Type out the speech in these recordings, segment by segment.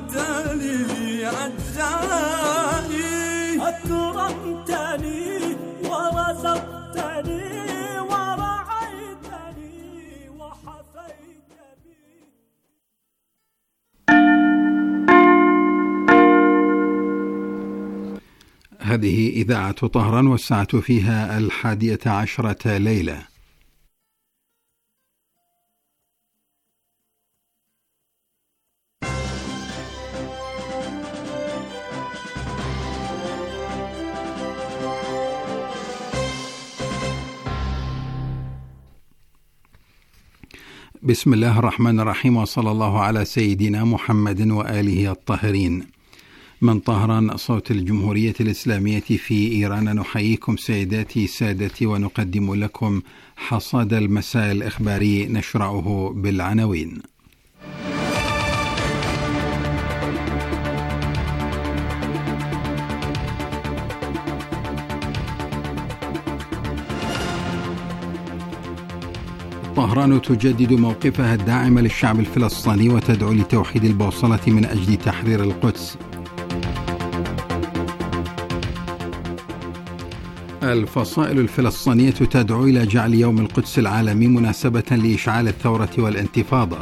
أكرمتني أجزائي، أكرمتني ورزقتني ورعيتني وحفيت بي. هذه إذاعة طهران والساعة فيها 11 ليلة. بسم الله الرحمن الرحيم، وصلى الله على سيدنا محمد وآله الطاهرين. من طهران صوت الجمهورية الإسلامية في إيران، نحييكم سيداتي سادتي ونقدم لكم حصاد المساء الإخباري، نشرعه بالعناوين. طهران تجدد موقفها الداعم للشعب الفلسطيني وتدعو لتوحيد البوصلة من أجل تحرير القدس. الفصائل الفلسطينية تدعو إلى جعل يوم القدس العالمي مناسبة لإشعال الثورة والانتفاضة.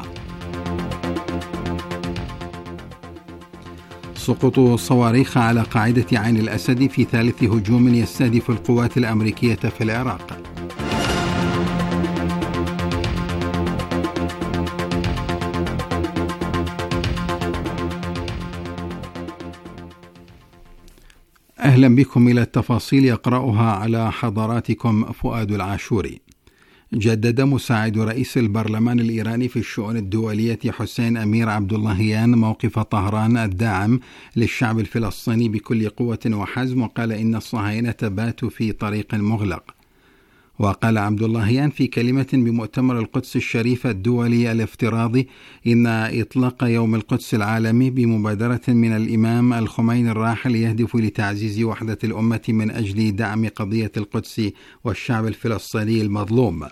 سقوط صواريخ على قاعدة عين الأسد في ثالث هجوم يستهدف القوات الأمريكية في العراق. أهلا بكم إلى التفاصيل، يقرأها على حضراتكم فؤاد العاشوري. جدد مساعد رئيس البرلمان الإيراني في الشؤون الدولية حسين أمير عبد اللهيان موقف طهران الداعم للشعب الفلسطيني بكل قوة وحزم، وقال إن الصهاينة باتوا في طريق مغلق. وقال عبد اللهيان في كلمة بمؤتمر القدس الشريف الدولي الافتراضي إن إطلاق يوم القدس العالمي بمبادرة من الإمام الخميني الراحل يهدف لتعزيز وحدة الأمة من أجل دعم قضية القدس والشعب الفلسطيني المظلوم.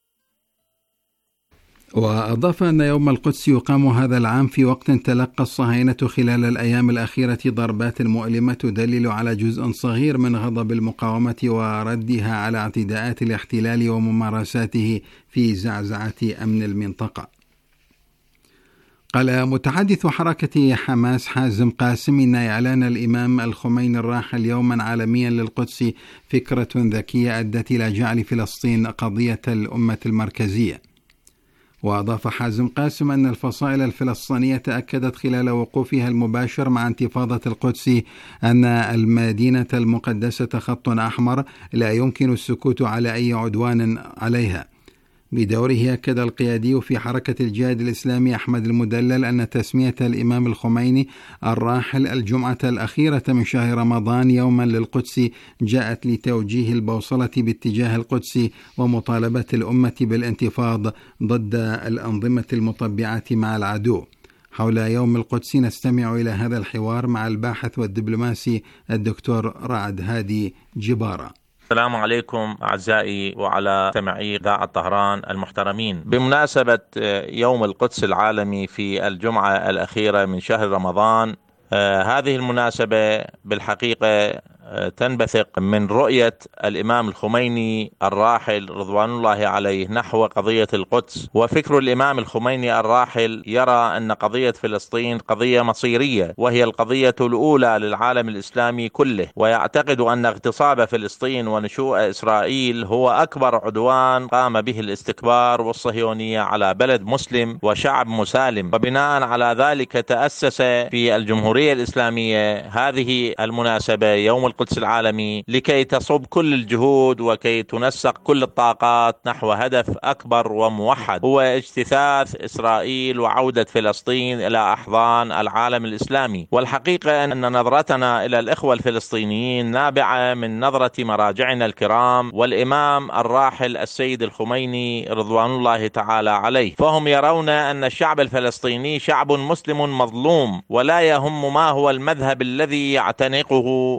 وأضاف أن يوم القدس يقام هذا العام في وقت تلقى الصهاينة خلال الأيام الأخيرة ضربات مؤلمة تدلل على جزء صغير من غضب المقاومة وردها على اعتداءات الاحتلال وممارساته في زعزعة أمن المنطقة. قال متحدث حركة حماس حازم قاسم إن إعلان الإمام الخميني الراحل يوما عالميا للقدس فكرة ذكية أدت إلى جعل فلسطين قضية الأمة المركزية. وأضاف حازم قاسم أن الفصائل الفلسطينية أكدت خلال وقوفها المباشر مع انتفاضة القدس أن المدينة المقدسة خط أحمر لا يمكن السكوت على أي عدوان عليها. بدوره أكد القيادي في حركة الجهاد الإسلامي أحمد المدلل أن تسمية الإمام الخميني الراحل الجمعة الأخيرة من شهر رمضان يوما للقدس جاءت لتوجيه البوصلة باتجاه القدس ومطالبة الأمة بالانتفاض ضد الأنظمة المطبعة مع العدو. حول يوم القدس نستمع إلى هذا الحوار مع الباحث والدبلوماسي الدكتور رعد هادي جبارة. السلام عليكم أعزائي وعلى سمعي إذاعة طهران المحترمين. بمناسبة يوم القدس العالمي في الجمعة الأخيرة من شهر رمضان، هذه المناسبة بالحقيقة تنبثق من رؤية الإمام الخميني الراحل رضوان الله عليه نحو قضية القدس. وفكر الإمام الخميني الراحل يرى أن قضية فلسطين قضية مصيرية، وهي القضية الأولى للعالم الإسلامي كله، ويعتقد أن اغتصاب فلسطين ونشوء إسرائيل هو أكبر عدوان قام به الاستكبار والصهيونية على بلد مسلم وشعب مسالم. وبناء على ذلك تأسس في الجمهورية الإسلامية هذه المناسبة يوم القدس العالمي لكي تصب كل الجهود وكي تنسق كل الطاقات نحو هدف أكبر وموحد، هو اجتثاث إسرائيل وعودة فلسطين إلى أحضان العالم الإسلامي. والحقيقة أن نظرتنا إلى الإخوة الفلسطينيين نابعة من نظرة مراجعنا الكرام والإمام الراحل السيد الخميني رضوان الله تعالى عليه، فهم يرون أن الشعب الفلسطيني شعب مسلم مظلوم، ولا يهم ما هو المذهب الذي يعتنقه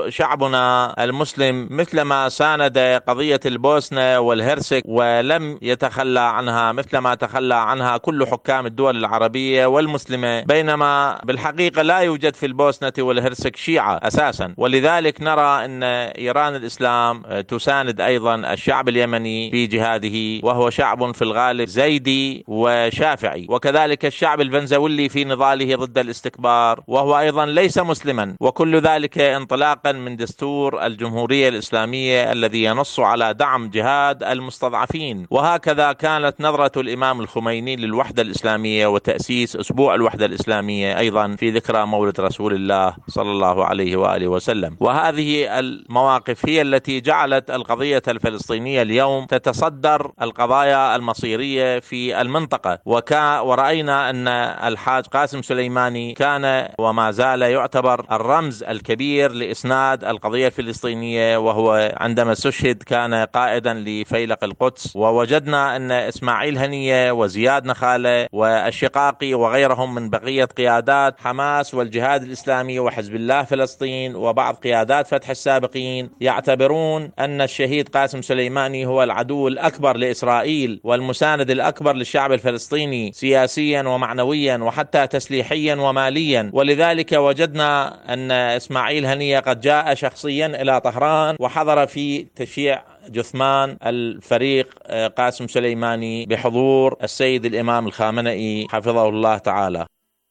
شعبنا المسلم مثلما ساند قضية البوسنة والهرسك ولم يتخلى عنها مثلما تخلى عنها كل حكام الدول العربية والمسلمة، بينما بالحقيقة لا يوجد في البوسنة والهرسك شيعة أساسا. ولذلك نرى أن إيران الإسلام تساند أيضا الشعب اليمني في جهاده، وهو شعب في الغالب زيدي وشافعي، وكذلك الشعب الفنزويلي في نضاله ضد الاستكبار وهو أيضا ليس مسلما، وكل ذلك انطلاقا من دستور الجمهورية الإسلامية الذي ينص على دعم جهاد المستضعفين. وهكذا كانت نظرة الإمام الخميني للوحدة الإسلامية وتأسيس أسبوع الوحدة الإسلامية أيضا في ذكرى مولد رسول الله صلى الله عليه وآله وسلم. وهذه المواقف هي التي جعلت القضية الفلسطينية اليوم تتصدر القضايا المصيرية في المنطقة. ورأينا أن الحاج قاسم سليماني كان وما زال يعتبر الرمز الكبير لإسناد القضية الفلسطينية، وهو عندما استشهد كان قائدا لفيلق القدس. ووجدنا أن إسماعيل هنية وزياد نخالة والشقاقي وغيرهم من بقية قيادات حماس والجهاد الإسلامي وحزب الله فلسطين وبعض قيادات فتح السابقين يعتبرون أن الشهيد قاسم سليماني هو العدو الأكبر لإسرائيل والمساند الأكبر للشعب الفلسطيني سياسيا ومعنويا وحتى تسليحيا وماليا. ولذلك وجدنا أن إسماعيل هنية قد جاء شخصيا إلى طهران وحضر في تشييع جثمان الفريق قاسم سليماني بحضور السيد الإمام الخامنئي حفظه الله تعالى.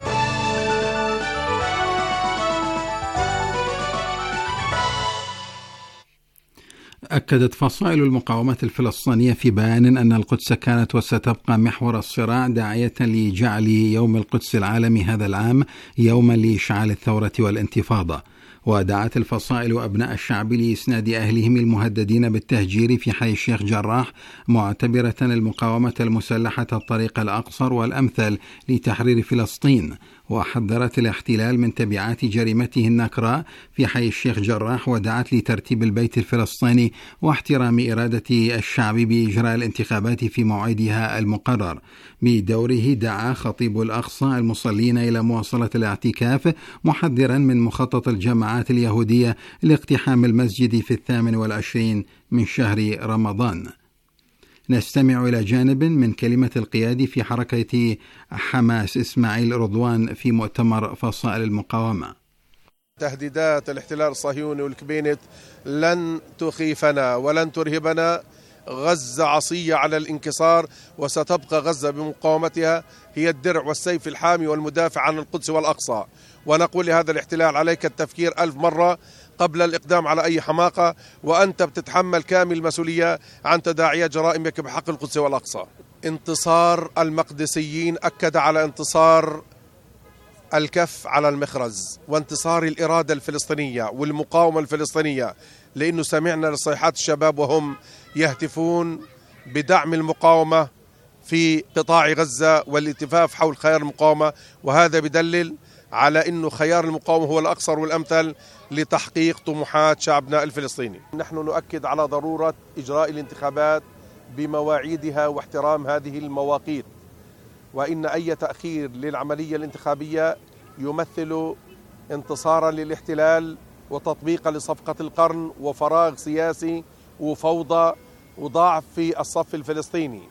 أكدت فصائل المقاومة الفلسطينية في بيان أن القدس كانت وستبقى محور الصراع، داعية لجعل يوم القدس العالمي هذا العام يوما لإشعال الثورة والانتفاضة. ودعت الفصائل أبناء الشعب لإسناد أهلهم المهددين بالتهجير في حي الشيخ جراح، معتبرة المقاومة المسلحة الطريق الأقصر والأمثل لتحرير فلسطين. وحذرت الاحتلال من تبعات جريمته النكراء في حي الشيخ جراح، ودعت لترتيب البيت الفلسطيني واحترام إرادة الشعب بإجراء الانتخابات في موعدها المقرر. بدوره دعا خطيب الأقصى المصلين إلى مواصلة الاعتكاف، محذرا من مخطط الجماعات اليهودية لاقتحام المسجد في 28 من شهر رمضان. نستمع إلى جانب من كلمة القيادي في حركة حماس إسماعيل رضوان في مؤتمر فصائل المقاومة. تهديدات الاحتلال الصهيوني والكبينت لن تخيفنا ولن ترهبنا. غزة عصية على الانكسار، وستبقى غزة بمقاومتها هي الدرع والسيف الحامي والمدافع عن القدس والأقصى. ونقول لهذا الاحتلال عليك التفكير 1000 مرة قبل الإقدام على أي حماقة، وأنت بتتحمل كامل المسؤولية عن تداعيات جرائمك بحق القدس والأقصى. انتصار المقدسيين أكد على انتصار الكف على المخرز وانتصار الإرادة الفلسطينية والمقاومة الفلسطينية، لأنه سمعنا لصيحات الشباب وهم يهتفون بدعم المقاومة في قطاع غزة والالتفاف حول خيار المقاومة، وهذا بدلل على أنه خيار المقاومة هو الأقصر والأمثل لتحقيق طموحات شعبنا الفلسطيني. نحن نؤكد على ضرورة إجراء الانتخابات بمواعيدها واحترام هذه المواقيت، وإن أي تأخير للعملية الانتخابية يمثل انتصارا للاحتلال وتطبيقا لصفقة القرن وفراغ سياسي وفوضى وضعف في الصف الفلسطيني.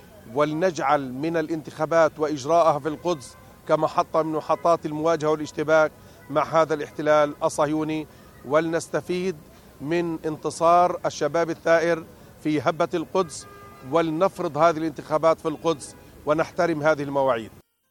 ولنجعل من الانتخابات وإجراءها في القدس كمحطة من محطات المواجهة والاشتباك مع هذا الاحتلال الصهيوني، ولنستفيد من انتصار الشباب الثائر في هبة القدس، ولنفرض هذه الانتخابات في القدس ونحترم هذه المواعيد.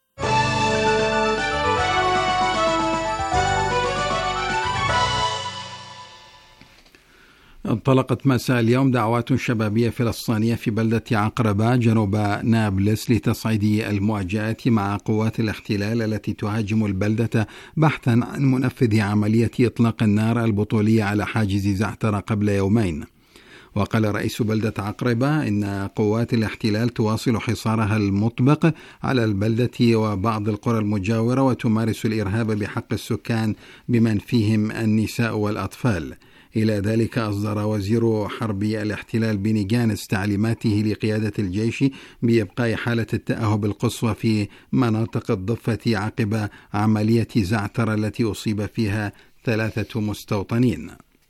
انطلقت مساء اليوم دعوات شبابية فلسطينية في بلدة عقربة جنوب نابلس لتصعيد المواجهات مع قوات الاحتلال التي تهاجم البلدة بحثا عن منفذ عملية إطلاق النار البطولية على حاجز زعتر قبل يومين. وقال رئيس بلدة عقربة إن قوات الاحتلال تواصل حصارها المطبق على البلدة وبعض القرى المجاورة، وتمارس الإرهاب بحق السكان بمن فيهم النساء والأطفال. إلى ذلك أصدر وزير حرب الاحتلال بني جانس تعليماته لقيادة الجيش بإبقاء حالة التأهب القصوى في مناطق الضفة عقب عملية زعتر التي أصيب فيها 3 مستوطنين.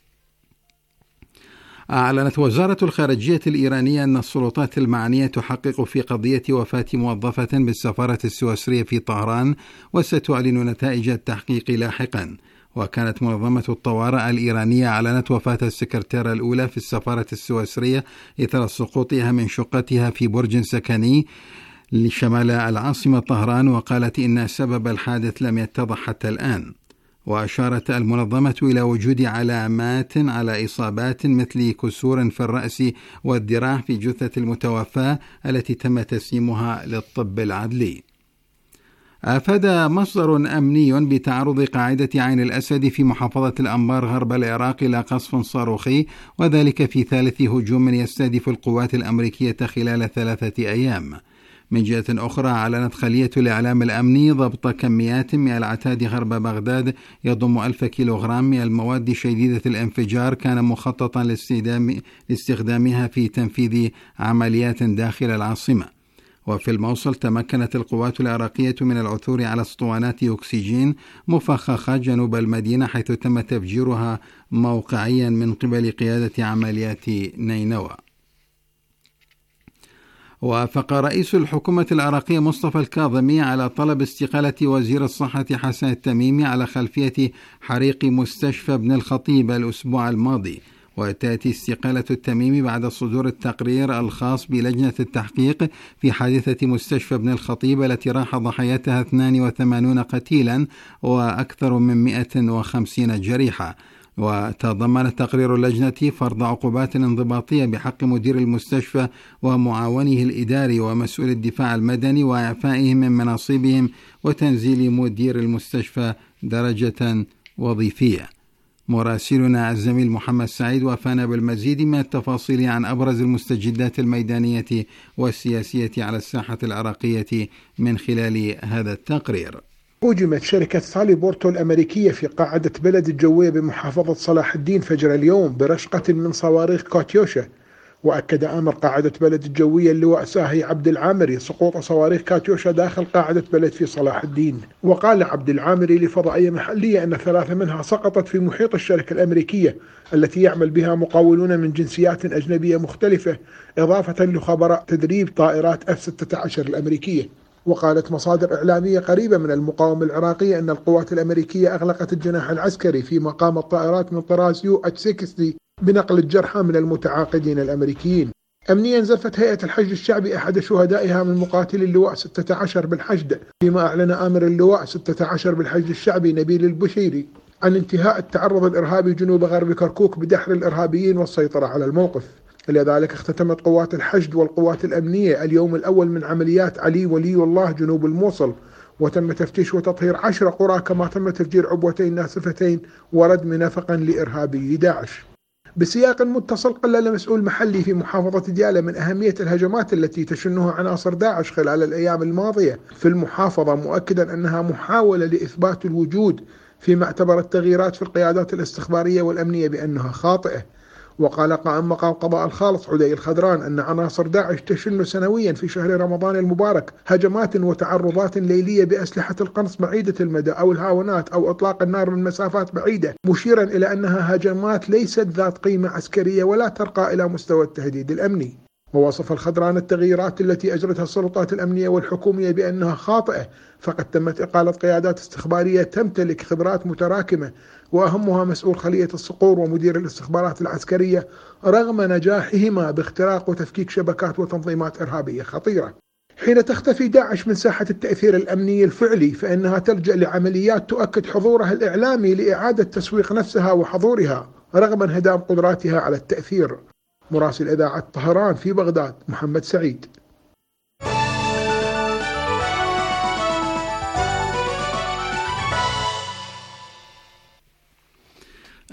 أعلنت وزارة الخارجية الإيرانية أن السلطات المعنية تحقق في قضية وفاة موظفة بالسفارة السويسرية في طهران، وستعلن نتائج التحقيق لاحقا. وكانت منظمة الطوارئ الإيرانية أعلنت وفاة السكرتيرة الأولى في السفارة السويسرية إثر سقوطها من شقتها في برج سكني لشمال العاصمة طهران، وقالت إن سبب الحادث لم يتضح حتى الآن. وأشارت المنظمة إلى وجود علامات على إصابات مثل كسور في الرأس والذراع في جثة المتوفاة التي تم تسليمها للطب العدلي. أفاد مصدر أمني بتعرض قاعدة عين الأسد في محافظة الأنبار غرب العراق إلى قصف صاروخي، وذلك في ثالث هجوم يستهدف القوات الأمريكية خلال 3 أيام. من جهة أخرى، أعلنت خلية الإعلام الأمني ضبط كميات من العتاد غرب بغداد يضم 1000 كيلوغرام من المواد شديدة الانفجار كان مخططا لاستخدامها في تنفيذ عمليات داخل العاصمة. وفي الموصل، تمكنت القوات العراقية من العثور على اسطوانات أكسجين مفخخة جنوب المدينة، حيث تم تفجيرها موقعيا من قبل قيادة عمليات نينوى. وافق رئيس الحكومة العراقية مصطفى الكاظمي على طلب استقالة وزير الصحة حسن التميمي على خلفية حريق مستشفى ابن الخطيب الأسبوع الماضي. وتأتي استقالة التميمي بعد صدور التقرير الخاص بلجنة التحقيق في حادثة مستشفى ابن الخطيب التي راح ضحايتها 82 قتيلا وأكثر من 150 جريحة. وتضمن تقرير اللجنة فرض عقوبات انضباطية بحق مدير المستشفى ومعاونه الإداري ومسؤول الدفاع المدني وإعفائهم من مناصبهم وتنزيل مدير المستشفى درجة وظيفية. مراسلنا الزميل محمد سعيد وافانا بالمزيد من التفاصيل عن أبرز المستجدات الميدانية والسياسية على الساحة العراقية من خلال هذا التقرير. هجمت شركة سالي بورتو الأمريكية في قاعدة بلد الجوية بمحافظة صلاح الدين فجر اليوم برشقة من صواريخ كاتيوشا. وأكد آمر قاعدة بلد الجوية اللواء ساهي عبد العامري سقوط صواريخ كاتيوشا داخل قاعدة بلد في صلاح الدين. وقال عبد العامري لفضائية محلية أن 3 منها سقطت في محيط الشركة الأمريكية التي يعمل بها مقاولون من جنسيات أجنبية مختلفة، إضافة لخبراء تدريب طائرات F-16 الأمريكية. وقالت مصادر إعلامية قريبة من المقاومة العراقية أن القوات الأمريكية أغلقت الجناح العسكري في مقام الطائرات من طراز UH-60 بنقل الجرحى من المتعاقدين الأمريكيين. أمنيا زفت هيئة الحشد الشعبي أحد شهدائها من مقاتلي اللواء 16 بالحشد، فيما أعلن آمر اللواء 16 بالحشد الشعبي نبيل البشيري عن انتهاء التعرض الإرهابي جنوب غرب كركوك بدحر الإرهابيين والسيطرة على الموقف. لذلك اختتمت قوات الحشد والقوات الأمنية اليوم الأول من عمليات علي ولي الله جنوب الموصل، وتم تفتيش وتطهير 10 قرى، كما تم تفجير عبوتين ناسفتين وردم نفقا لإرهابي داعش. بسياق متصل، قلل مسؤول محلي في محافظة ديالى من أهمية الهجمات التي تشنها عناصر داعش خلال الأيام الماضية في المحافظة، مؤكدا أنها محاولة لإثبات الوجود، فيما اعتبر التغييرات في القيادات الاستخبارية والأمنية بأنها خاطئة. وقال قائم مقام قضاء الخالص عدي الخضران أن عناصر داعش تشن سنويا في شهر رمضان المبارك هجمات وتعرضات ليلية بأسلحة القنص بعيدة المدى أو الهاونات أو إطلاق النار من مسافات بعيدة، مشيرا إلى أنها هجمات ليست ذات قيمة عسكرية ولا ترقى إلى مستوى التهديد الأمني. ووصف الخضران التغييرات التي أجرتها السلطات الأمنية والحكومية بأنها خاطئة، فقد تمت إقالة قيادات استخبارية تمتلك خبرات متراكمة، وأهمها مسؤول خلية الصقور ومدير الاستخبارات العسكرية، رغم نجاحهما باختراق وتفكيك شبكات وتنظيمات إرهابية خطيرة. حين تختفي داعش من ساحة التأثير الأمني الفعلي، فإنها تلجأ لعمليات تؤكد حضورها الإعلامي لإعادة تسويق نفسها وحضورها رغم انهدام قدراتها على التأثير. مراسل إذاعة طهران في بغداد محمد سعيد.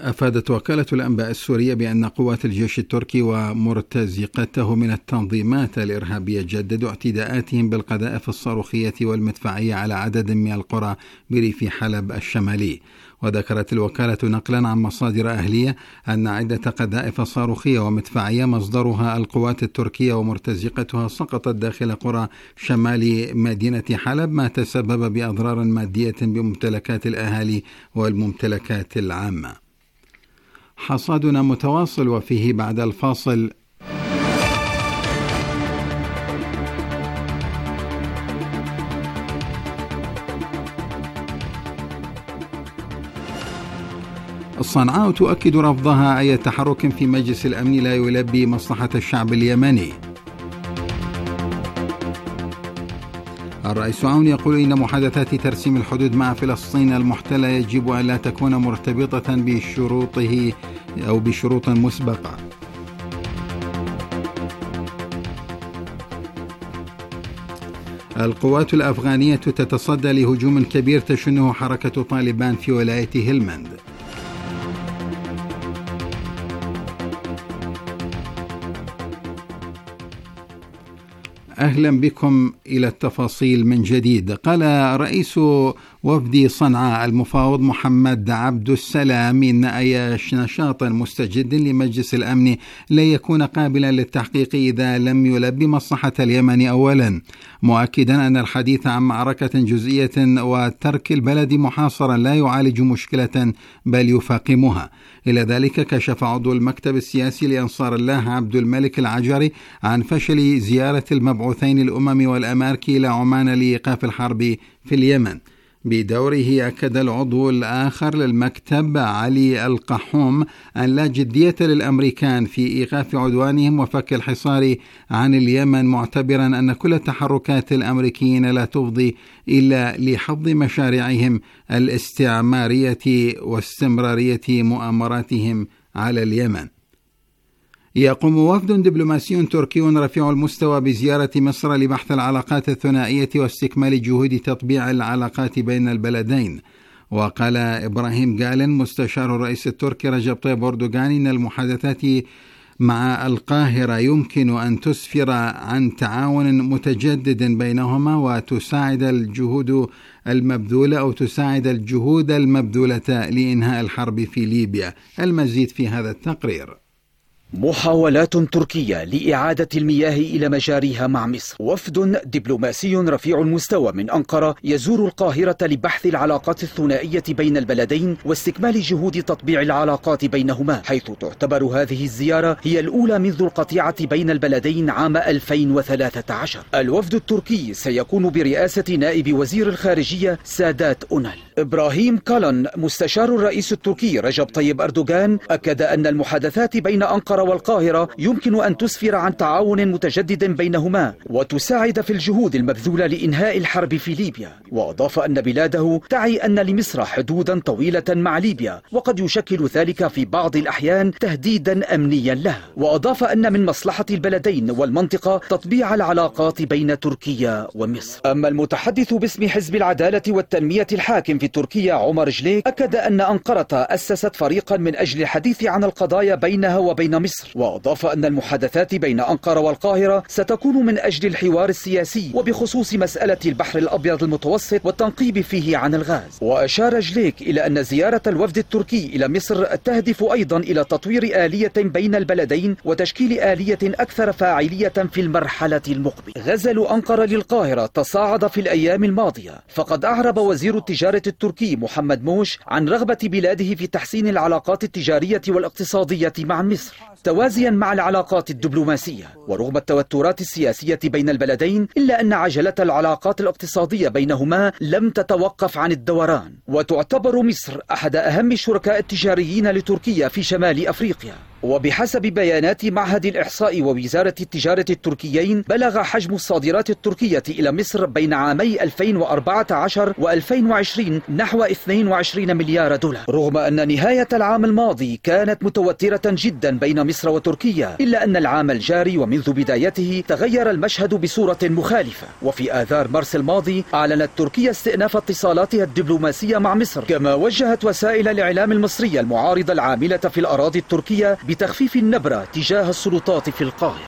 أفادت وكالة الأنباء السورية بأن قوات الجيش التركي ومرتزقته من التنظيمات الإرهابية جددوا اعتداءاتهم بالقذائف الصاروخية والمدفعية على عدد من القرى بريف حلب الشمالي. وذكرت الوكالة نقلا عن مصادر أهلية أن عدة قذائف صاروخية ومدفعية مصدرها القوات التركية ومرتزقتها سقطت داخل قرى شمال مدينة حلب، ما تسبب بأضرار مادية بممتلكات الأهالي والممتلكات العامة. حصادنا متواصل وفيه بعد الفاصل. صنعاء تؤكد رفضها أي تحرك في مجلس الأمن لا يلبي مصلحة الشعب اليمني. الرئيس عون يقول إن محادثات ترسيم الحدود مع فلسطين المحتلة يجب أن لا تكون مرتبطة بشروطه أو بشروط مسبقة. القوات الأفغانية تتصدى لهجوم كبير تشنه حركة طالبان في ولاية هلمند. أهلا بكم إلى التفاصيل من جديد. قال رئيس وفد صنعاء المفاوض محمد عبد السلام إن أي نشاط مستجد لمجلس الأمن لا يكون قابلا للتحقيق إذا لم يلبي مصلحة اليمن أولا، مؤكدا أن الحديث عن معركة جزئية وترك البلد محاصرا لا يعالج مشكلة بل يفاقمها. إلى ذلك كشف عضو المكتب السياسي لأنصار الله عبد الملك العجري عن فشل زيارة المبعوثين الأمم والأمريكي إلى عمان لإيقاف الحرب في اليمن. بدوره أكد العضو الآخر للمكتب علي القحوم أن لا جدية للأمريكان في إيقاف عدوانهم وفك الحصار عن اليمن، معتبرا أن كل التحركات الأمريكيين لا تفضي إلا لحفظ مشاريعهم الاستعمارية واستمرارية مؤامراتهم على اليمن. يقوم وفد دبلوماسي تركي رفيع المستوى بزيارة مصر لبحث العلاقات الثنائية واستكمال جهود تطبيع العلاقات بين البلدين. وقال إبراهيم جالن مستشار الرئيس التركي رجب طيب أردوغان إن المحادثات مع القاهرة يمكن أن تسفر عن تعاون متجدد بينهما وتساعد الجهود المبذولة لإنهاء الحرب في ليبيا. المزيد في هذا التقرير. محاولات تركية لإعادة المياه إلى مجاريها مع مصر. وفد دبلوماسي رفيع المستوى من أنقرة يزور القاهرة لبحث العلاقات الثنائية بين البلدين واستكمال جهود تطبيع العلاقات بينهما، حيث تعتبر هذه الزيارة هي الأولى منذ القطيعة بين البلدين عام 2013. الوفد التركي سيكون برئاسة نائب وزير الخارجية سادات أونال. إبراهيم كالن مستشار الرئيس التركي رجب طيب أردوغان أكد أن المحادثات بين أنقرة والقاهرة يمكن أن تسفر عن تعاون متجدد بينهما وتساعد في الجهود المبذولة لإنهاء الحرب في ليبيا. وأضاف أن بلاده تعي أن لمصر حدودا طويلة مع ليبيا وقد يشكل ذلك في بعض الأحيان تهديدا أمنيا له. وأضاف أن من مصلحة البلدين والمنطقة تطبيع العلاقات بين تركيا ومصر. أما المتحدث باسم حزب العدالة والتنمية الحاكم في تركيا عمر جليك أكد أن أنقرة أسست فريقا من أجل الحديث عن القضايا بينها وبين مصر. وأضاف أن المحادثات بين أنقرة والقاهرة ستكون من أجل الحوار السياسي وبخصوص مسألة البحر الأبيض المتوسط والتنقيب فيه عن الغاز. وأشار جليك إلى أن زيارة الوفد التركي إلى مصر تهدف أيضا إلى تطوير آلية بين البلدين وتشكيل آلية أكثر فاعلية في المرحلة المقبلة. غزل أنقرة للقاهرة تصاعد في الأيام الماضية، فقد أعرب وزير التجارة التركي محمد موش عن رغبة بلاده في تحسين العلاقات التجارية والاقتصادية مع مصر توازيا مع العلاقات الدبلوماسية. ورغم التوترات السياسية بين البلدين إلا أن عجلة العلاقات الاقتصادية بينهما لم تتوقف عن الدوران، وتعتبر مصر أحد أهم الشركاء التجاريين لتركيا في شمال أفريقيا. وبحسب بيانات معهد الإحصاء ووزارة التجارة التركيين، بلغ حجم الصادرات التركية إلى مصر بين عامي 2014 و2020 نحو 22 مليار دولار، رغم أن نهاية العام الماضي كانت متوترة جدا بين مصر وتركيا، إلا أن العام الجاري ومنذ بدايته تغير المشهد بصورة مخالفة. وفي آذار مارس الماضي أعلنت تركيا استئناف اتصالاتها الدبلوماسية مع مصر، كما وجهت وسائل الإعلام المصرية المعارضة العاملة في الأراضي التركية بتخفيف النبرة تجاه السلطات في القاهرة.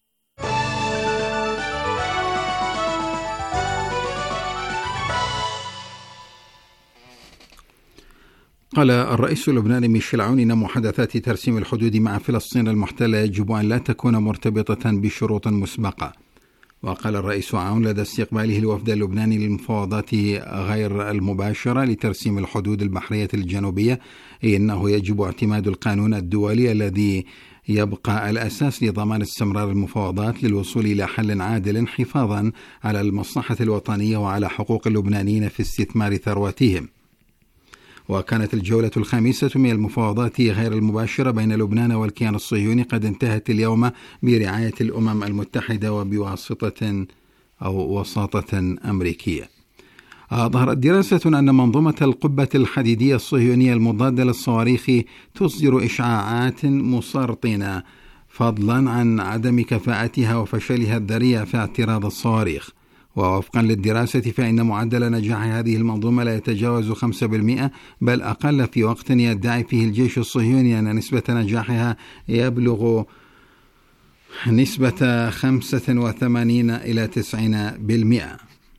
قال الرئيس اللبناني ميشيل عون إن محادثات ترسيم الحدود مع فلسطين المحتلة يجب أن لا تكون مرتبطة بشروط مسبقة. وقال الرئيس عون لدى استقباله الوفد اللبناني للمفاوضات غير المباشرة لترسيم الحدود البحرية الجنوبية إنه يجب اعتماد القانون الدولي الذي يبقى الأساس لضمان استمرار المفاوضات للوصول إلى حل عادل حفاظا على المصلحة الوطنية وعلى حقوق اللبنانيين في استثمار ثرواتهم. وكانت الجولة الخامسة من المفاوضات غير المباشرة بين لبنان والكيان الصهيوني قد انتهت اليوم برعاية الأمم المتحدة وبواسطة أو وساطة أمريكية. ظهرت دراسة أن منظومة القبة الحديدية الصهيونية المضادة للصواريخ تصدر إشعاعات مسرطنة فضلا عن عدم كفاءتها وفشلها الذريع في اعتراض الصواريخ. ووفقا للدراسة فإن معدل نجاح هذه المنظومة لا يتجاوز 5%، بل أقل، في وقت يدعي فيه الجيش الصهيوني أن نسبة نجاحها يبلغ نسبة 85 إلى 90%.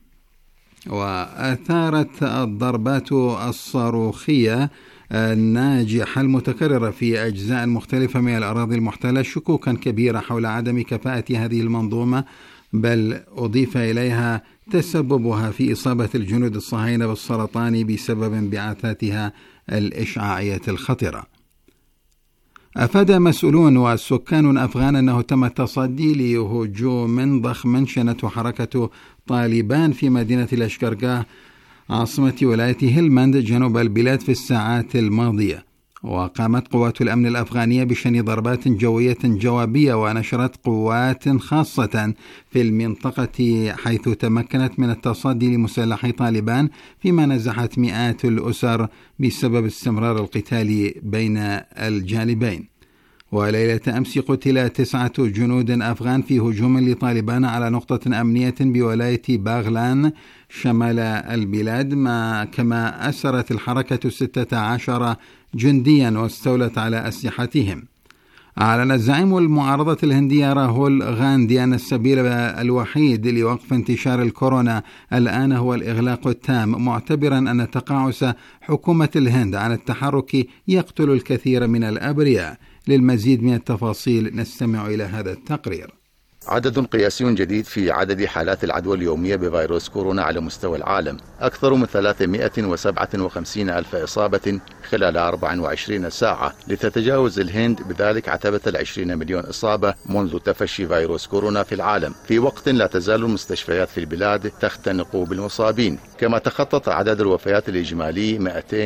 وأثارت الضربات الصاروخية الناجحة المتكررة في أجزاء مختلفة من الأراضي المحتلة شكوكا كبيرة حول عدم كفاءة هذه المنظومة، بل أضيف إليها تسببها في إصابة الجنود الصهاينة بالسرطان بسبب انبعاثاتها الإشعاعية الخطرة. أفاد مسؤولون وسكان أفغان أنه تم التصدي لهجوم ضخم شنته حركة طالبان في مدينة لشكرغاه عاصمة ولاية هلمند جنوب البلاد في الساعات الماضية. وقامت قوات الأمن الأفغانية بشن ضربات جوية جوابية ونشرت قوات خاصة في المنطقة حيث تمكنت من التصدي لمسلحي طالبان، فيما نزحت مئات الأسر بسبب استمرار القتال بين الجانبين. وليلة أمس قتل 9 جنود أفغان في هجوم لطالبان على نقطة أمنية بولاية باغلان شمال البلاد، كما أسرت الحركة 16 جنديا واستولت على أسلحتهم. أعلن زعيم المعارضة الهندية راهول غاندي أن السبيل الوحيد لوقف انتشار الكورونا الآن هو الإغلاق التام، معتبرا أن تقاعس حكومة الهند عن التحرك يقتل الكثير من الأبرياء. للمزيد من التفاصيل نستمع إلى هذا التقرير. عدد قياسي جديد في عدد حالات العدوى اليومية بفيروس كورونا على مستوى العالم، أكثر من 357 ألف إصابة خلال 24 ساعة، لتتجاوز الهند بذلك عتبة 20 مليون إصابة منذ تفشي فيروس كورونا في العالم، في وقت لا تزال المستشفيات في البلاد تختنق بالمصابين. كما تخطط عدد الوفيات الإجمالي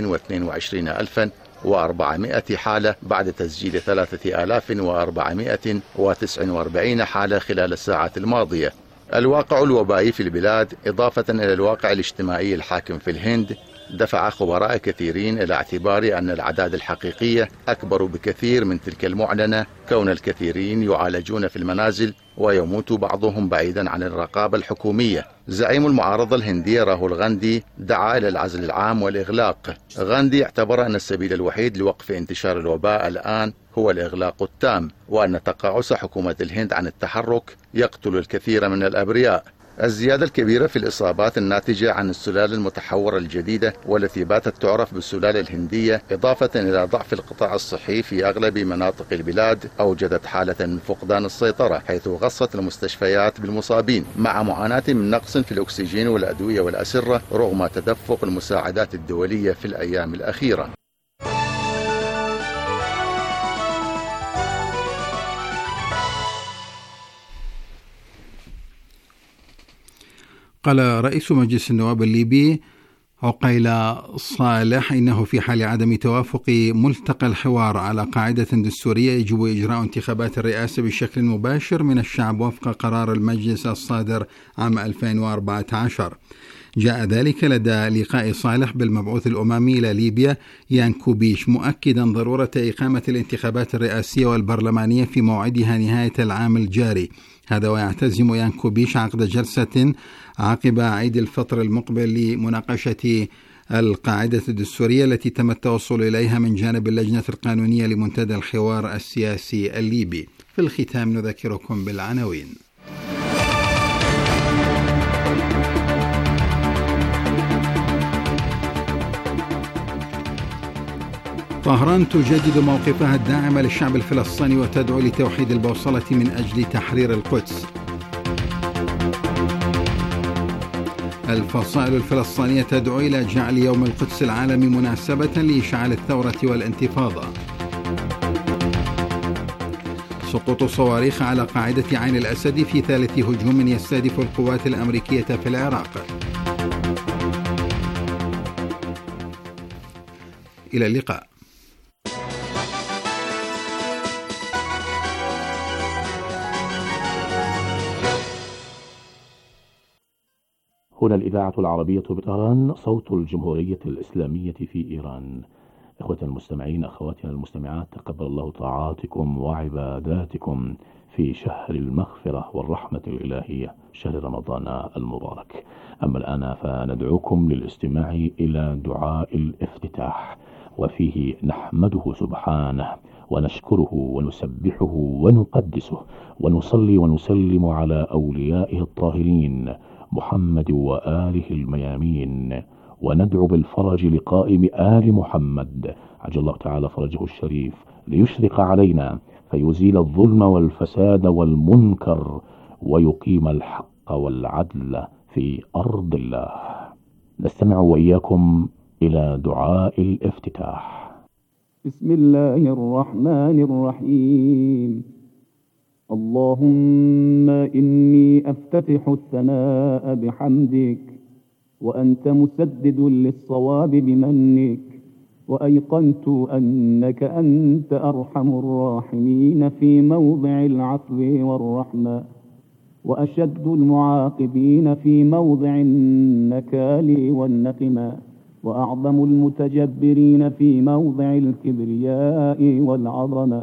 222,400 حالة بعد تسجيل 3,449 حالة خلال الساعات الماضية. الواقع الوبائي في البلاد إضافة إلى الواقع الاجتماعي الحاكم في الهند دفع خبراء كثيرين إلى اعتبار أن الأعداد الحقيقية أكبر بكثير من تلك المعلنة، كون الكثيرين يعالجون في المنازل ويموت بعضهم بعيدا عن الرقابة الحكومية. زعيم المعارضة الهندية راهول غاندي دعا إلى العزل العام والإغلاق. غاندي اعتبر أن السبيل الوحيد لوقف انتشار الوباء الآن هو الإغلاق التام، وأن تقاعس حكومة الهند عن التحرك يقتل الكثير من الأبرياء. الزيادة الكبيرة في الإصابات الناتجة عن السلالة المتحورة الجديدة والتي باتت تعرف بالسلالة الهندية، إضافة إلى ضعف القطاع الصحي في أغلب مناطق البلاد، أوجدت حالة من فقدان السيطرة، حيث غصت المستشفيات بالمصابين، مع معاناة من نقص في الأكسجين والأدوية والأسرة رغم تدفق المساعدات الدولية في الأيام الأخيرة. قال رئيس مجلس النواب الليبي عقيل صالح: إنه في حال عدم توافق ملتقى الحوار على قاعدة دستورية يجب إجراء انتخابات الرئاسة بشكل مباشر من الشعب وفق قرار المجلس الصادر عام 2014. جاء ذلك لدى لقاء صالح بالمبعوث الأممي إلى ليبيا يان كوبيش، مؤكدا ضرورة إقامة الانتخابات الرئاسية والبرلمانية في موعدها نهاية العام الجاري. هذا ويعتزم يان كوبيش عقد جلسة عقب عيد الفطر المقبل لمناقشة القاعدة الدستورية التي تم التوصل إليها من جانب اللجنة القانونية لمنتدى الحوار السياسي الليبي. في الختام نذكركم بالعناوين. طهران تجدد موقفها الداعم للشعب الفلسطيني وتدعو لتوحيد البوصلة من أجل تحرير القدس. الفصائل الفلسطينية تدعو إلى جعل يوم القدس العالمي مناسبة لإشعال الثورة والانتفاضة. سقوط صواريخ على قاعدة عين الأسد في ثالث هجوم يستهدف القوات الأمريكية في العراق. إلى اللقاء. هنا الإذاعة العربية بطهران، صوت الجمهورية الإسلامية في إيران. إخوة المستمعين، أخواتنا المستمعات، تقبل الله طاعاتكم وعباداتكم في شهر المغفرة والرحمة الإلهية، شهر رمضان المبارك. أما الآن فندعوكم للاستماع إلى دعاء الافتتاح، وفيه نحمده سبحانه ونشكره ونسبحه ونقدسه ونصلي ونسلم على أوليائه الطاهرين محمد وآله الميامين، وندعو بالفرج لقائم آل محمد عجل الله تعالى فرجه الشريف ليشرق علينا فيزيل الظلم والفساد والمنكر ويقيم الحق والعدل في أرض الله. نستمع وإياكم إلى دعاء الافتتاح. بسم الله الرحمن الرحيم. اللهم إني أفتتح الثناء بحمدك، وأنت مسدد للصواب بمنك، وأيقنت أنك أنت أرحم الراحمين في موضع العفو والرحمة، وأشد المعاقبين في موضع النكال والنقمة، وأعظم المتجبرين في موضع الكبرياء والعظمة.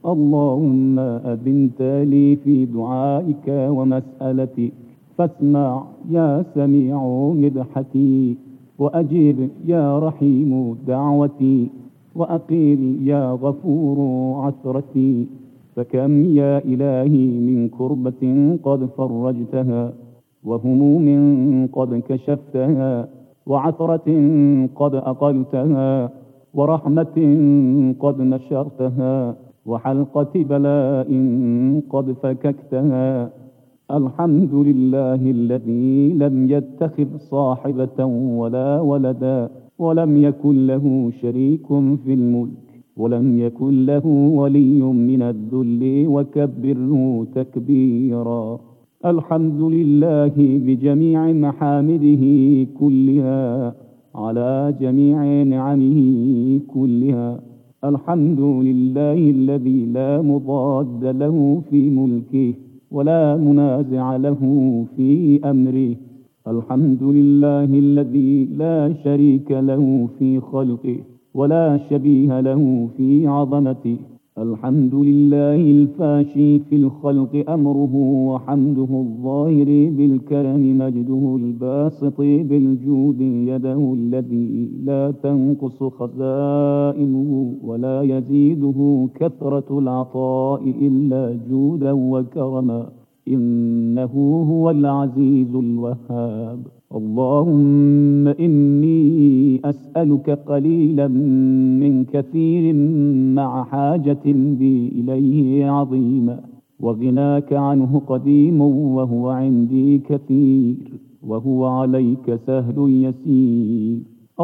اللهم أذنت لي في دعائك ومسألتي، فاسمع يا سميع مدحتي، وأجب يا رحيم دعوتي، وأقيل يا غفور عثرتي. فكم يا إلهي من كربة قد فرجتها، وهموم قد كشفتها، وعثرة قد أقلتها، ورحمة قد نشرتها، وحلقة بلاء قد فككتها. الحمد لله الذي لم يتخذ صاحبة ولا ولدا، ولم يكن له شريك في الملك، ولم يكن له ولي من الذل، وكبره تكبيرا. الحمد لله بجميع محامده كلها، على جميع نعمه كلها. الحمد لله الذي لا مضاد له في ملكه، ولا منازع له في أمره. الحمد لله الذي لا شريك له في خلقه، ولا شبيه له في عظمته. الحمد لله الفاشي في الخلق أمره، وحمده الظاهر بالكرم مجده، الباسط بالجود يده الذي لا تنقص خزائنه، ولا يزيده كثرة العطاء إلا جودا وكرما. إنه هو العزيز الوهاب. اللهم إني أسألك قليلا من كثير، مع حاجة بي إليه عظيمة، وغناك عنه قديم، وهو عندي كثير، وهو عليك سهل يسير.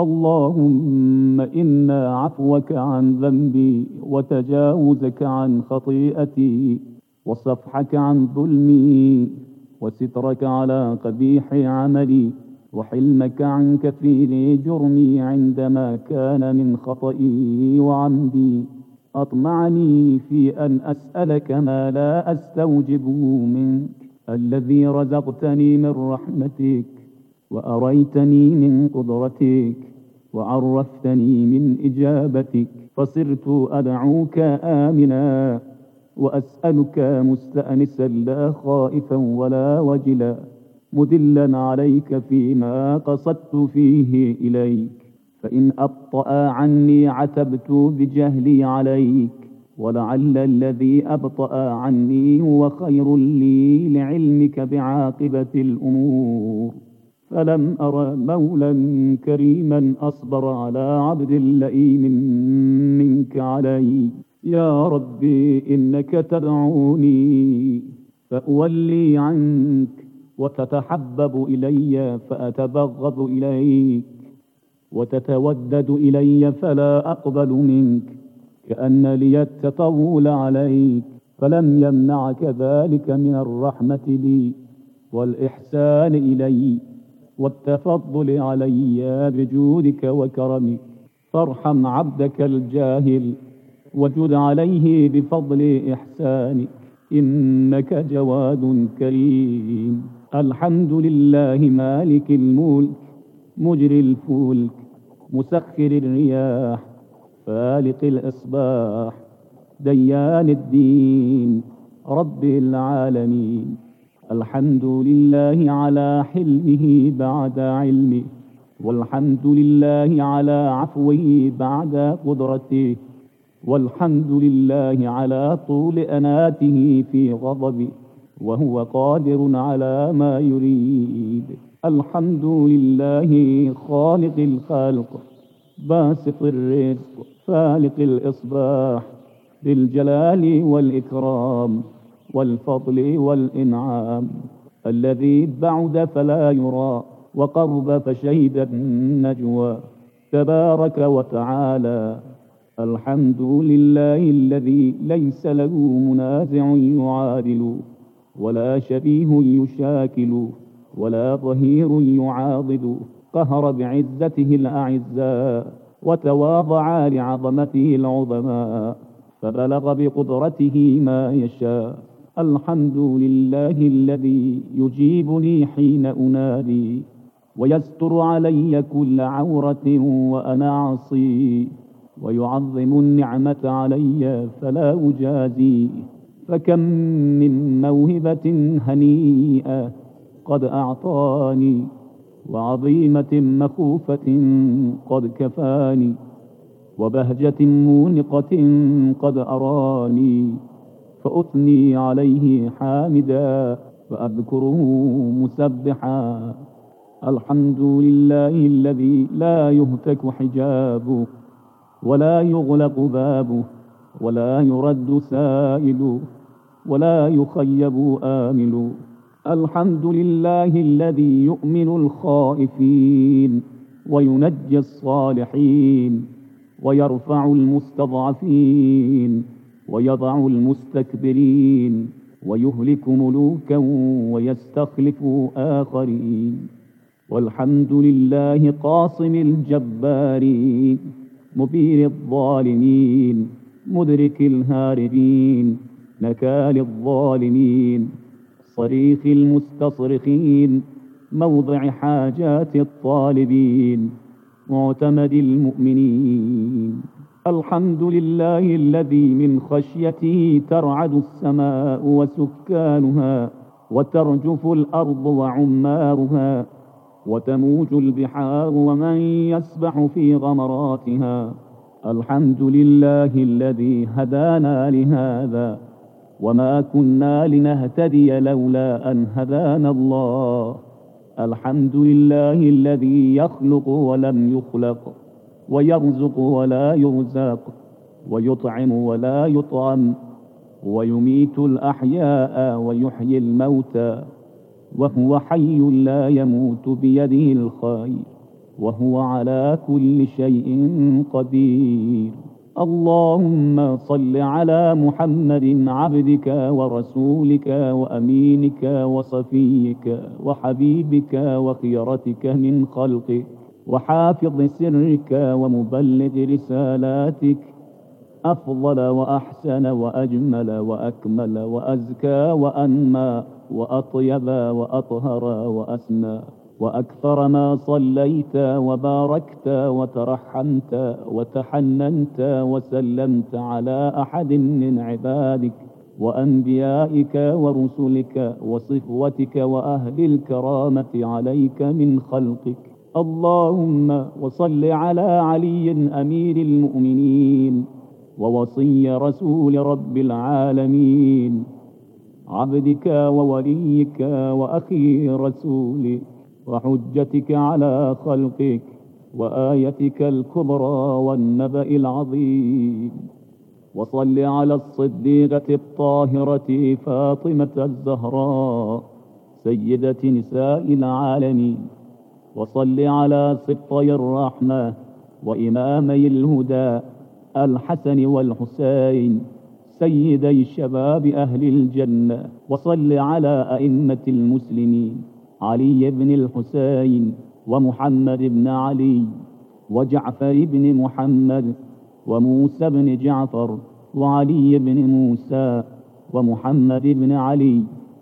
اللهم إن عفوك عن ذنبي، وتجاوزك عن خطيئتي، وصفحك عن ظلمي، وسترك على قبيح عملي، وحلمك عن كثير جرمي عندما كان من خطئي وعمدي. أطمعني في أن أسألك ما لا أستوجب منك، الذي رزقتني من رحمتك وأريتني من قدرتك وعرفتني من إجابتك، فصرت أدعوك آمنا وأسألك مستأنسا لا خائفا ولا وجلا، مدلا عليك فيما قصدت فيه إليك. فإن أبطأ عني عتبت بجهلي عليك، ولعل الذي أبطأ عني هو خير لي لعلمك بعاقبة الأمور. فلم أر مولا كريما أصبر على عبد لئيم منك علي. يا ربي إنك تدعوني فأولي عنك، وتتحبب إلي فأتبغض إليك، وتتودد إلي فلا أقبل منك، كأن لي التطول عليك. فلم يمنعك ذلك من الرحمة لي والإحسان إلي والتفضل علي بجودك وكرمك. فارحم عبدك الجاهل وجد عليه بفضل إحسانك، إنك جواد كريم. الحمد لله مالك الملك مجري الفلك مسخر الرياح فالق الإصباح ديان الدين رب العالمين. الحمد لله على حلمه بعد علمه، والحمد لله على عفوه بعد قدرته، والحمد لله على طول أناته في غضبه وهو قادر على ما يريد. الحمد لله خالق الخلق باسط الرزق فالق الإصباح بالجلال والإكرام والفضل والإنعام، الذي بعد فلا يرى وقرب فشهد النجوى تبارك وتعالى. الحمد لله الذي ليس له منازع يعادل، ولا شبيه يشاكل، ولا ظهير يعاضد. قهر بعزته الأعزاء وتواضع لعظمته العظماء، فبلغ بقدرته ما يشاء. الحمد لله الذي يجيبني حين أنادي، ويستر علي كل عورة وأنا عصي، ويعظم النعمة علي فلا أجازي. فكم من موهبة هنيئة قد أعطاني، وعظيمة مخوفة قد كفاني، وبهجة مونقة قد أراني، فأثني عليه حامدا وأذكره مسبحا. الحمد لله الذي لا يهتك حجابه، ولا يغلق بابه، ولا يرد سائل، ولا يخيب آمل. الحمد لله الذي يؤمن الخائفين وينجي الصالحين، ويرفع المستضعفين ويضع المستكبرين، ويهلك ملوكا ويستخلف آخرين. والحمد لله قاصم الجبارين مبين الظالمين مدرك الهاربين نكال الظالمين صريخ المستصرخين موضع حاجات الطالبين معتمد المؤمنين. الحمد لله الذي من خشيته ترعد السماء وسكانها، وترجف الأرض وعمارها، وتموج البحار ومن يسبح في غمراتها. الحمد لله الذي هدانا لهذا، وما كنا لنهتدي لولا أن هدانا الله. الحمد لله الذي يخلق ولم يخلق، ويرزق ولا يرزق، ويطعم ولا يطعم، ويميت الأحياء ويحيي الموتى، وهو حي لا يموت بيده الخير، وهو على كل شيء قدير. اللهم صل على محمد عبدك ورسولك وأمينك وصفيك وحبيبك وخيرتك من خلقك وحافظ سرك ومبلغ رسالاتك، أفضل وأحسن وأجمل وأكمل وأزكى وأنمى وأطيب وأطهر وأسنى، وأكثر ما صليت وباركت وترحمت وتحننت وسلمت على أحد من عبادك وأنبيائك ورسلك وصفوتك وأهل الكرامة عليك من خلقك. اللهم وصل على علي أمير المؤمنين ووصي رسول رب العالمين، عبدك ووليك وأخي رسولك وحجتك على خلقك وآيتك الكبرى والنبأ العظيم. وصل على الصديقة الطاهرة فاطمة الزهراء سيدة نساء العالمين. وصل على سبطي الرحمة وإمامي الهدى الحسن والحسين سيدي شباب أهل الجنة. وصل على أئمة المسلمين علي بن الحسين ومحمد بن علي وجعفر بن محمد وموسى بن جعفر وعلي بن موسى ومحمد بن علي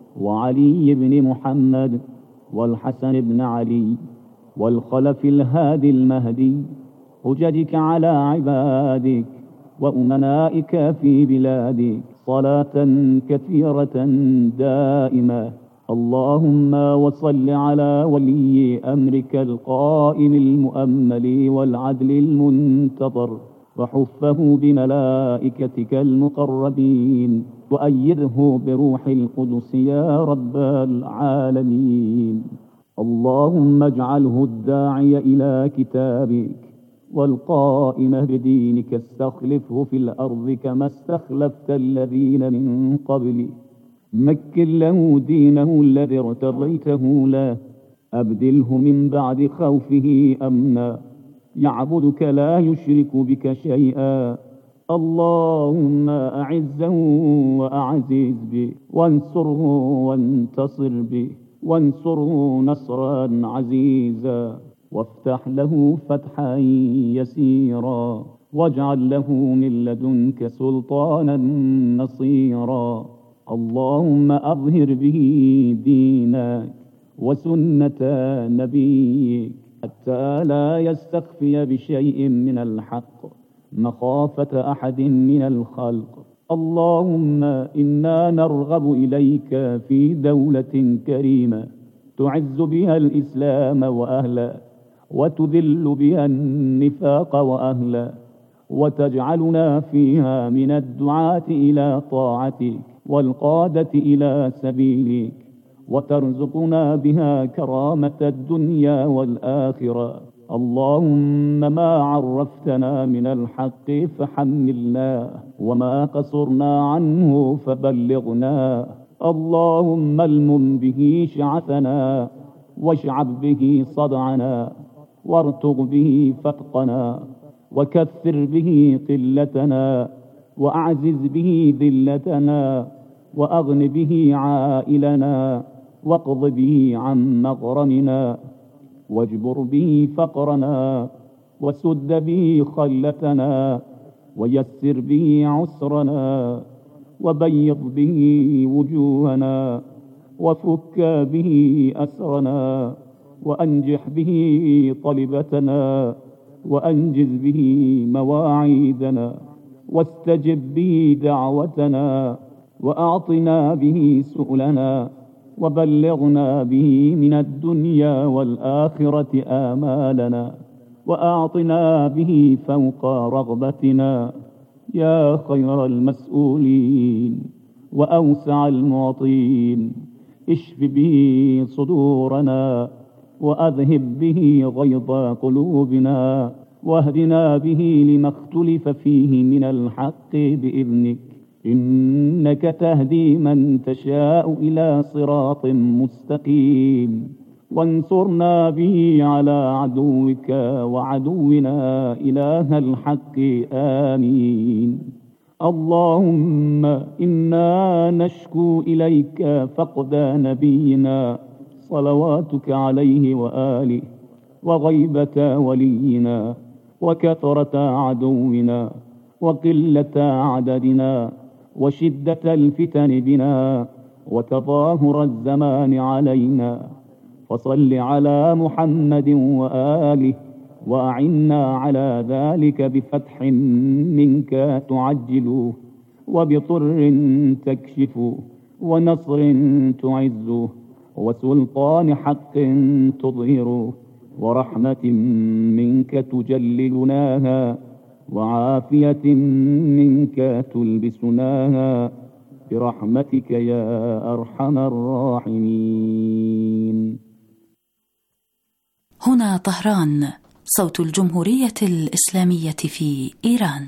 وعلي بن محمد والحسن بن علي والخلف الهادي المهدي، حججك على عبادك وأمنائك في بلادك صلاة كثيرة دائمة. اللهم وصل على ولي أمرك القائم المؤمل والعدل المنتظر وحفه بملائكتك المقربين وأيده بروح القدس يا رب العالمين. اللهم اجعله الداعي إلى كتابك والقائم بدينك، استخلفه في الأرض كما استخلفت الذين من قبله. مكن له دينه الذي ارتضيته له، أبدله من بعد خوفه أمنا، يعبدك لا يشرك بك شيئا. اللهم أعزه وأعزز به، وانصره وانتصر به، وانصره نصرا عزيزا، وافتح له فتحا يسيرا، واجعل له من لدنك سلطانا نصيرا. اللهم أظهر به دينك وسنة نبيك حتى لا يستخفي بشيء من الحق مخافة أحد من الخلق. اللهم إنا نرغب إليك في دولة كريمة تعز بها الإسلام وأهله، وتذل بها النفاق وأهله، وتجعلنا فيها من الدعاة إلى طاعتك والقادة إلى سبيلك، وترزقنا بها كرامة الدنيا والآخرة. اللهم ما عرفتنا من الحق فحملنا، وما قصرنا عنه فبلغنا. اللهم المم به شعثنا، واشعب به صدعنا، وارتق به فتقنا، وكثر به قلتنا، وأعزز به ذلتنا، وأغن به عائلنا، واقض به عن مغرمنا، واجبر به فقرنا، وسد به خلتنا، ويسر به عسرنا، وبيض به وجوهنا، وفك به أسرنا، وأنجح به طلبتنا، وأنجز به مواعيدنا، واستجب به دعوتنا، وأعطنا به سؤلنا، وبلغنا به من الدنيا والآخرة آمالنا، وأعطنا به فوق رغبتنا يا خير المسؤولين وأوسع المعطين. اشف به صدورنا، وأذهب به غيظ قلوبنا، واهدنا به لما اختلف فيه من الحق بإذنك، إنك تهدي من تشاء إلى صراط مستقيم. وانصرنا به على عدوك وعدونا إله الحق آمين. اللهم إنا نشكو إليك فقد نبينا صلواتك عليه وآله، وغيبة ولينا، وكثرة عدونا، وقلة عددنا، وشدة الفتن بنا، وتظاهر الزمان علينا. فصل على محمد وآله، وأعنا على ذلك بفتح منك تعجله، وبضر تكشفه، ونصر تعزه، وسلطان حق تظهره، ورحمة منك تجللناها، وعافية منك تلبسناها، برحمتك يا أرحم الراحمين. هنا طهران، صوت الجمهورية الإسلامية في إيران.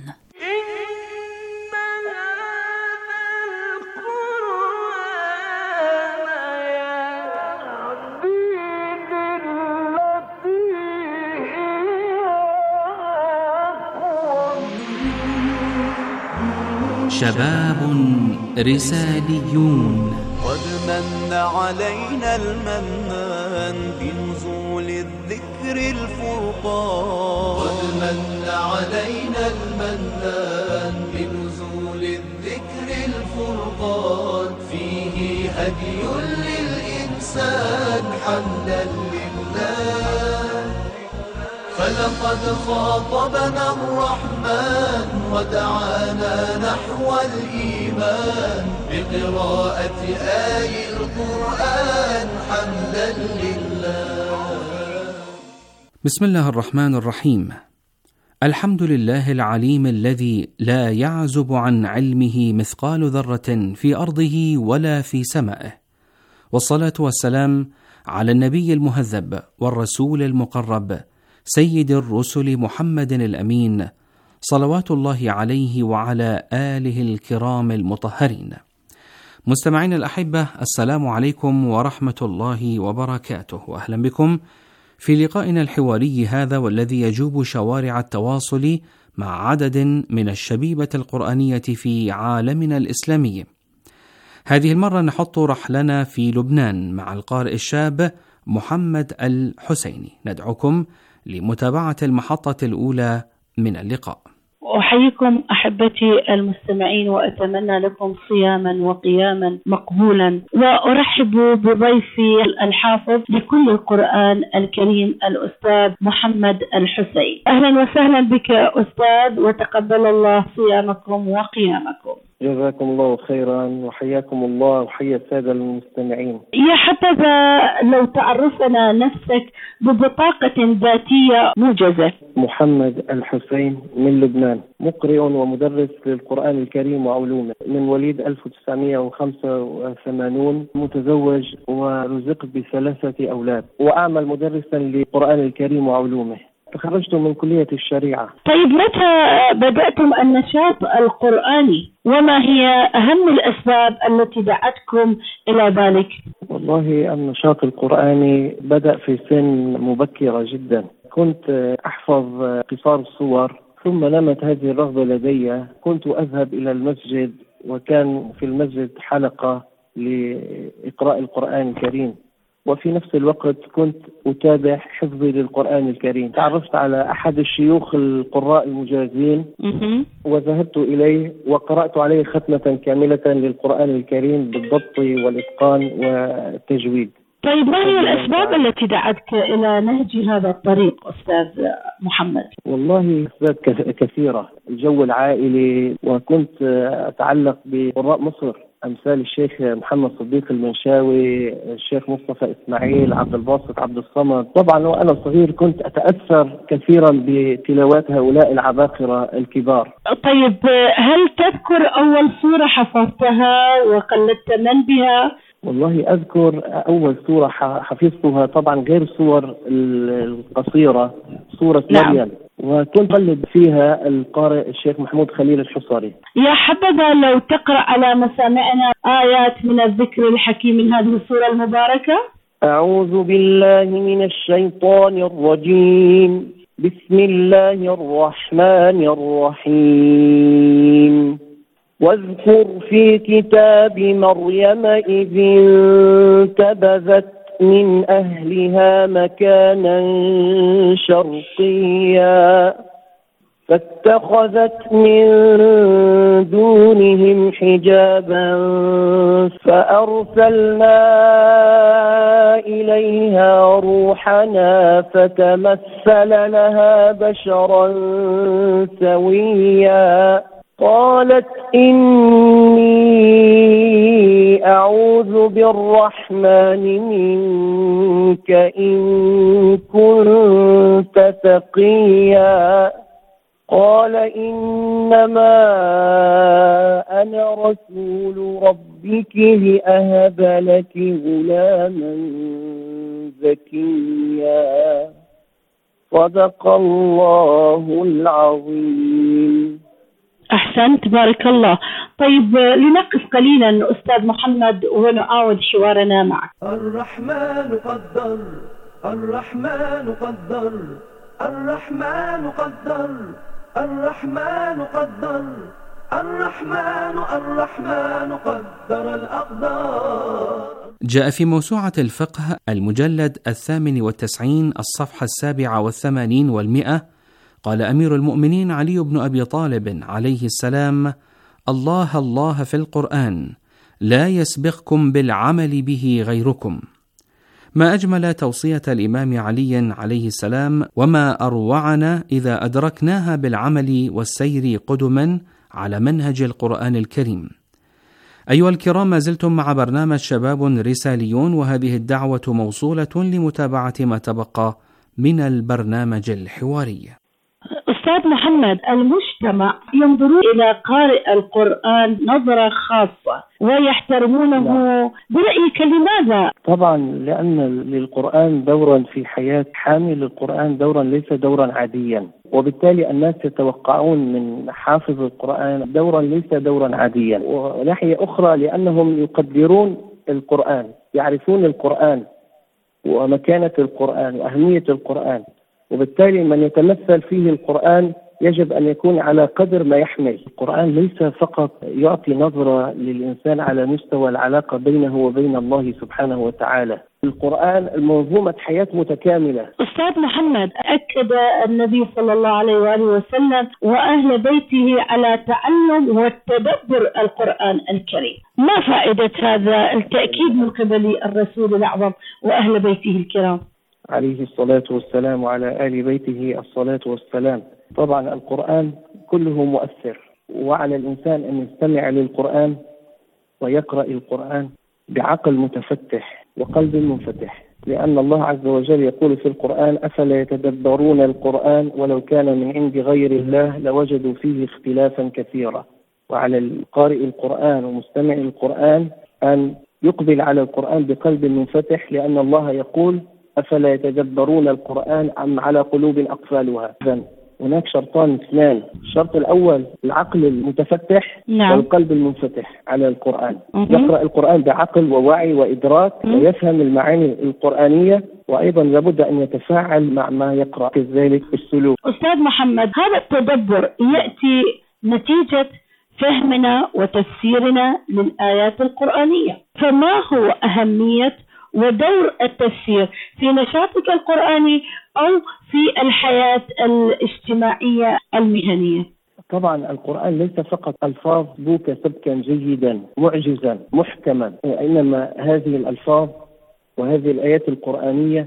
شباب رساليون. قد من علينا المنان بنزول الذكر الفرقان. قد من علينا المنان بنزول الذكر الفرقان. فيه هدي للإنسان حمدا لله. فلقد خاطبنا الرحمن ودعانا نحو الإيمان بقراءة آي القرآن حمدا لله. بسم الله الرحمن الرحيم. الحمد لله العليم الذي لا يعزب عن علمه مثقال ذرة في أرضه ولا في سمائه، والصلاة والسلام على النبي المهذب والرسول المقرب سيد الرسل محمد الأمين، صلوات الله عليه وعلى آله الكرام المطهرين. مستمعين الأحبة، السلام عليكم ورحمة الله وبركاته، وأهلا بكم في لقائنا الحواري هذا، والذي يجوب شوارع التواصل مع عدد من الشبيبة القرآنية في عالمنا الإسلامي. هذه المرة نحط رحلنا في لبنان مع القارئ الشاب محمد الحسيني. ندعوكم لمتابعة المحطة الأولى من اللقاء. أحييكم أحبتي المستمعين، وأتمنى لكم صياما وقياما مقبولا، وأرحب بضيفي الحافظ لكل القرآن الكريم الأستاذ محمد الحسيني. أهلا وسهلا بك أستاذ، وتقبل الله صيامكم وقيامكم. جزاكم الله خيرا، وحياكم الله وحيا السادة المستمعين. يا حبذا لو تعرفنا نفسك ببطاقة ذاتية موجزة. محمد الحسين من لبنان، مقرئ ومدرس للقرآن الكريم وعلومه، من وليد 1985، متزوج ورزقت ب3 أولاد، وأعمل مدرسا للقرآن الكريم وعلومه. تخرجت من كلية الشريعة. طيب، متى بدأتم النشاط القرآني؟ وما هي أهم الأسباب التي دعتكم إلى ذلك؟ والله النشاط القرآني بدأ في سن مبكرة جدا. كنت أحفظ قصار الصور، ثم نمت هذه الرغبة لدي. كنت أذهب إلى المسجد، وكان في المسجد حلقة لإقراء القرآن الكريم، وفي نفس الوقت كنت أتابع حفظي للقرآن الكريم. تعرفت على أحد الشيوخ القراء المجازين، وذهبت إليه وقرأت عليه ختمة كاملة للقرآن الكريم بالضبط والإتقان والتجويد. طيب، ما هي الأسباب التي دعتك إلى نهج هذا الطريق أستاذ محمد؟ والله أسباب كثيرة. الجو العائلي، وكنت أتعلق بقراء مصر أمثال الشيخ محمد صديق المنشاوي، الشيخ مصطفى إسماعيل، عبد الباسط عبد الصمد. طبعا وأنا صغير كنت أتأثر كثيرا بتلاوات هؤلاء العباقرة الكبار. طيب، هل تذكر أول سورة حفظتها وقلدت من بها؟ والله أذكر أول سورة حفظتها، طبعا غير السور القصيرة، سورة مريم، وكنت أقلد فيها القارئ الشيخ محمود خليل الحصري. يا حبذا لو تقرأ على مسامعنا آيات من الذكر الحكيم من هذه السورة المباركة. أعوذ بالله من الشيطان الرجيم. بسم الله الرحمن الرحيم. واذكر في كتاب مريم إذ انتبذت من أهلها مكانا شرقيا فاتخذت من دونهم حجابا فأرسلنا إليها روحنا فتمثل لها بشرا سويا قالت إني أعوذ بالرحمن منك إن كنت تقيا قال إنما أنا رسول ربك لأهب لك غلاما زكيا. صدق الله العظيم. أحسنت، بارك الله. طيب لنقف قليلا أستاذ محمد ونعاود حوارنا معك. الرحمن قدر، الرحمن قدر، الرحمن قدر، الرحمن قدر، الرحمن قدر الأقدار. جاء في موسوعة الفقه المجلد 98 الصفحة 87 و100 قال أمير المؤمنين علي بن أبي طالب عليه السلام: الله الله في القرآن لا يسبقكم بالعمل به غيركم. ما أجمل توصية الإمام علي عليه السلام، وما أروعنا إذا أدركناها بالعمل والسير قدما على منهج القرآن الكريم. أيها الكرام، ما زلتم مع برنامج شباب رساليون، وهذه الدعوة موصولة لمتابعة ما تبقى من البرنامج الحواري. أستاذ محمد، المجتمع ينظرون إلى قارئ القرآن نظرة خاصة ويحترمونه برأيك لماذا؟ طبعا لأن للقرآن دورا في حياة حامل القرآن، دورا ليس دورا عاديا، وبالتالي الناس يتوقعون من حافظ القرآن دورا ليس دورا عاديا. وناحية أخرى لأنهم يقدرون القرآن، يعرفون القرآن ومكانة القرآن وأهمية القرآن، وبالتالي من يتمثل فيه القرآن يجب أن يكون على قدر ما يحمل. القرآن ليس فقط يعطي نظرة للإنسان على مستوى العلاقة بينه وبين الله سبحانه وتعالى. القرآن منظومة حياة متكاملة. أستاذ محمد، أكد النبي صلى الله عليه وآله وسلم وأهل بيته على تعلم والتدبر القرآن الكريم. ما فائدة هذا التأكيد من قبل الرسول الأعظم وأهل بيته الكرام عليه الصلاة والسلام وعلى آل بيته الصلاة والسلام؟ طبعا القرآن كله مؤثر، وعلى الإنسان أن يستمع للقرآن ويقرأ القرآن بعقل متفتح وقلب منفتح، لأن الله عز وجل يقول في القرآن: أفلا يتدبرون القرآن ولو كان من عند غير الله لوجدوا فيه اختلافا كثيرا. وعلى القارئ القرآن ومستمع القرآن أن يقبل على القرآن بقلب منفتح، لأن الله يقول: أفلا يتدبرون القرآن أم على قلوب أقفالها. إذن هناك شرطان اثنان: الشرط الأول العقل المتفتح، والقلب المنفتح على القرآن. يقرأ القرآن بعقل ووعي وإدراك ويفهم المعاني القرآنية، وأيضا لابد أن يتفاعل مع ما يقرأ، كذلك السلوك. أستاذ محمد، هذا التدبر يأتي نتيجة فهمنا وتفسيرنا للآيات القرآنية، فما هو أهمية ودور التفسير في نشاطك القرآني أو في الحياة الاجتماعية المهنية؟ طبعا القرآن ليس فقط ألفاظ بوك سبكا جيدا معجزا محكما، إنما هذه الألفاظ وهذه الآيات القرآنية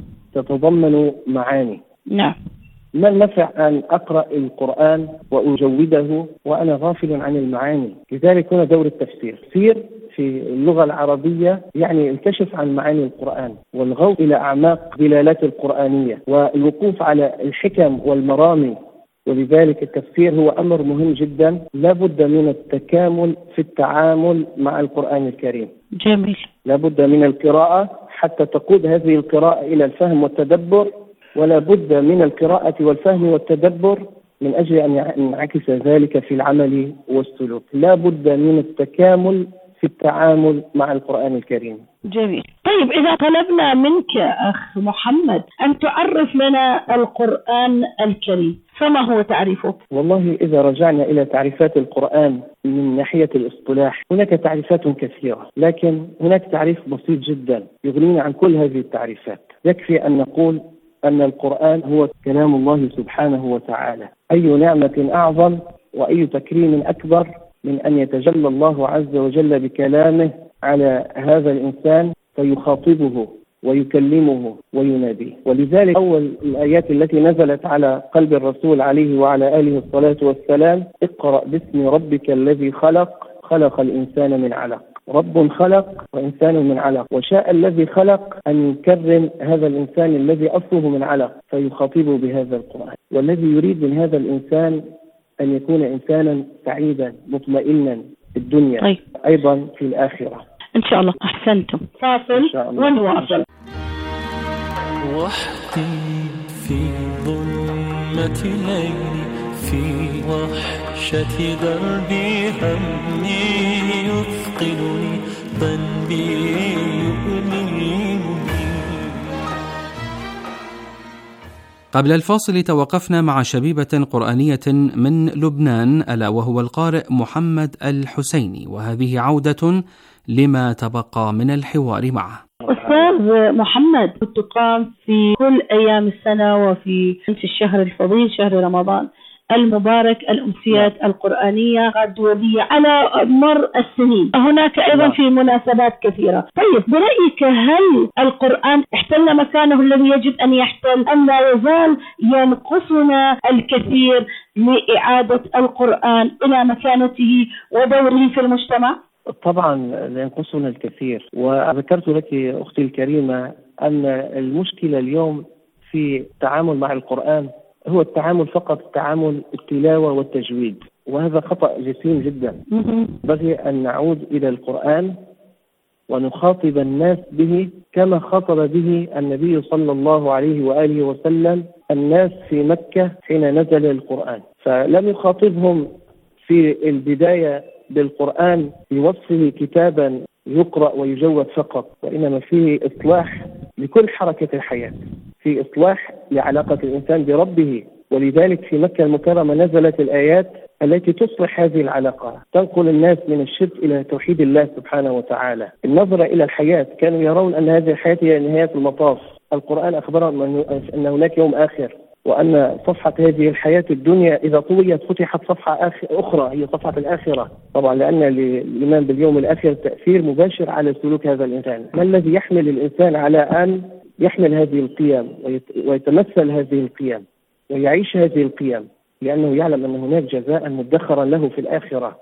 تتضمن معاني. نعم. ما النفع أن أقرأ القرآن وأجوده وأنا غافل عن المعاني؟ لذلك هنا دور التفسير. في اللغة العربية يعني الكشف عن معاني القرآن والغوص إلى أعماق دلالات القرآنية والوقوف على الحكم والمرامي، ولذلك التفسير هو أمر مهم جدا. لا بد من التكامل في التعامل مع القرآن الكريم. جميل. لا بد من القراءة حتى تقود هذه القراءة إلى الفهم والتدبر، ولا بد من القراءة والفهم والتدبر من أجل أن ينعكس ذلك في العمل والسلوك. لا بد من التكامل في التعامل مع القرآن الكريم. جميل. طيب إذا طلبنا منك أخ محمد أن تعرف لنا القرآن الكريم، فما هو تعريفه؟ والله إذا رجعنا إلى تعريفات القرآن من ناحية الاصطلاح هناك تعريفات كثيرة، لكن هناك تعريف بسيط جدا يغنينا عن كل هذه التعريفات. يكفي أن نقول أن القرآن هو كلام الله سبحانه وتعالى. أي نعمة أعظم وأي تكريم أكبر من أن يتجلى الله عز وجل بكلامه على هذا الإنسان فيخاطبه ويكلمه ويناديه. ولذلك أول الآيات التي نزلت على قلب الرسول عليه وعلى آله الصلاة والسلام: اقرأ باسم ربك الذي خلق، خلق الإنسان من علق. رب خلق وإنسان من علق، وشاء الذي خلق أن يكرم هذا الإنسان الذي أصله من علق فيخاطبه بهذا القرآن. والذي يريد من هذا الإنسان أن يكون إنسانا سعيدا مطمئنا في الدنيا، طيب. أيضا في الآخرة إن شاء الله. أحسنتم. فاصل ونواصل. وحدي في ظلمة ليلي، في وحشة دربي همي يثقلني، ذنبي يؤلمني. قبل الفاصل توقفنا مع شبيبة قرآنية من لبنان، ألا وهو القارئ محمد الحسيني، وهذه عودة لما تبقى من الحوار معه. أستاذ محمد، تقام في كل أيام السنة وفي الشهر الفضيل شهر رمضان المبارك الأمسيات القرآنية الدولية على مر السنين، هناك أيضا في مناسبات كثيرة. طيب برأيك هل القرآن احتل مكانه الذي يجب أن يحتل، أم لا يزال ينقصنا الكثير لإعادة القرآن إلى مكانته ودوره في المجتمع؟ طبعا ينقصنا الكثير، وذكرت لك أختي الكريمة أن المشكلة اليوم في التعامل مع القرآن هو التعامل فقط تعامل التلاوة والتجويد، وهذا خطأ جسيم جدا. بغي أن نعود إلى القرآن ونخاطب الناس به كما خاطب به النبي صلى الله عليه وآله وسلم الناس في مكة حين نزل القرآن، فلم يخاطبهم في البداية بالقرآن بوصفه كتابا يقرأ ويجود فقط، وإنما فيه إصلاح لكل حركة الحياة، في إصلاح لعلاقة الإنسان بربه. ولذلك في مكة المكرمة نزلت الآيات التي تصلح هذه العلاقة، تنقل الناس من الشرك إلى توحيد الله سبحانه وتعالى. النظرة إلى الحياة، كانوا يرون أن هذه الحياة هي نهاية المطاف. القرآن أخبرهم أن هناك يوم آخر، وأن صفحة هذه الحياة الدنيا إذا طويت فتحت صفحة أخرى هي صفحة الآخرة. طبعا لأن الإيمان باليوم الآخر تأثير مباشر على سلوك هذا الإنسان. ما الذي يحمل الإنسان على أن يحمل هذه القيم ويتمثل هذه القيم ويعيش هذه القيم؟ لأنه يعلم أن هناك جزاء مدخرا له في الآخرة.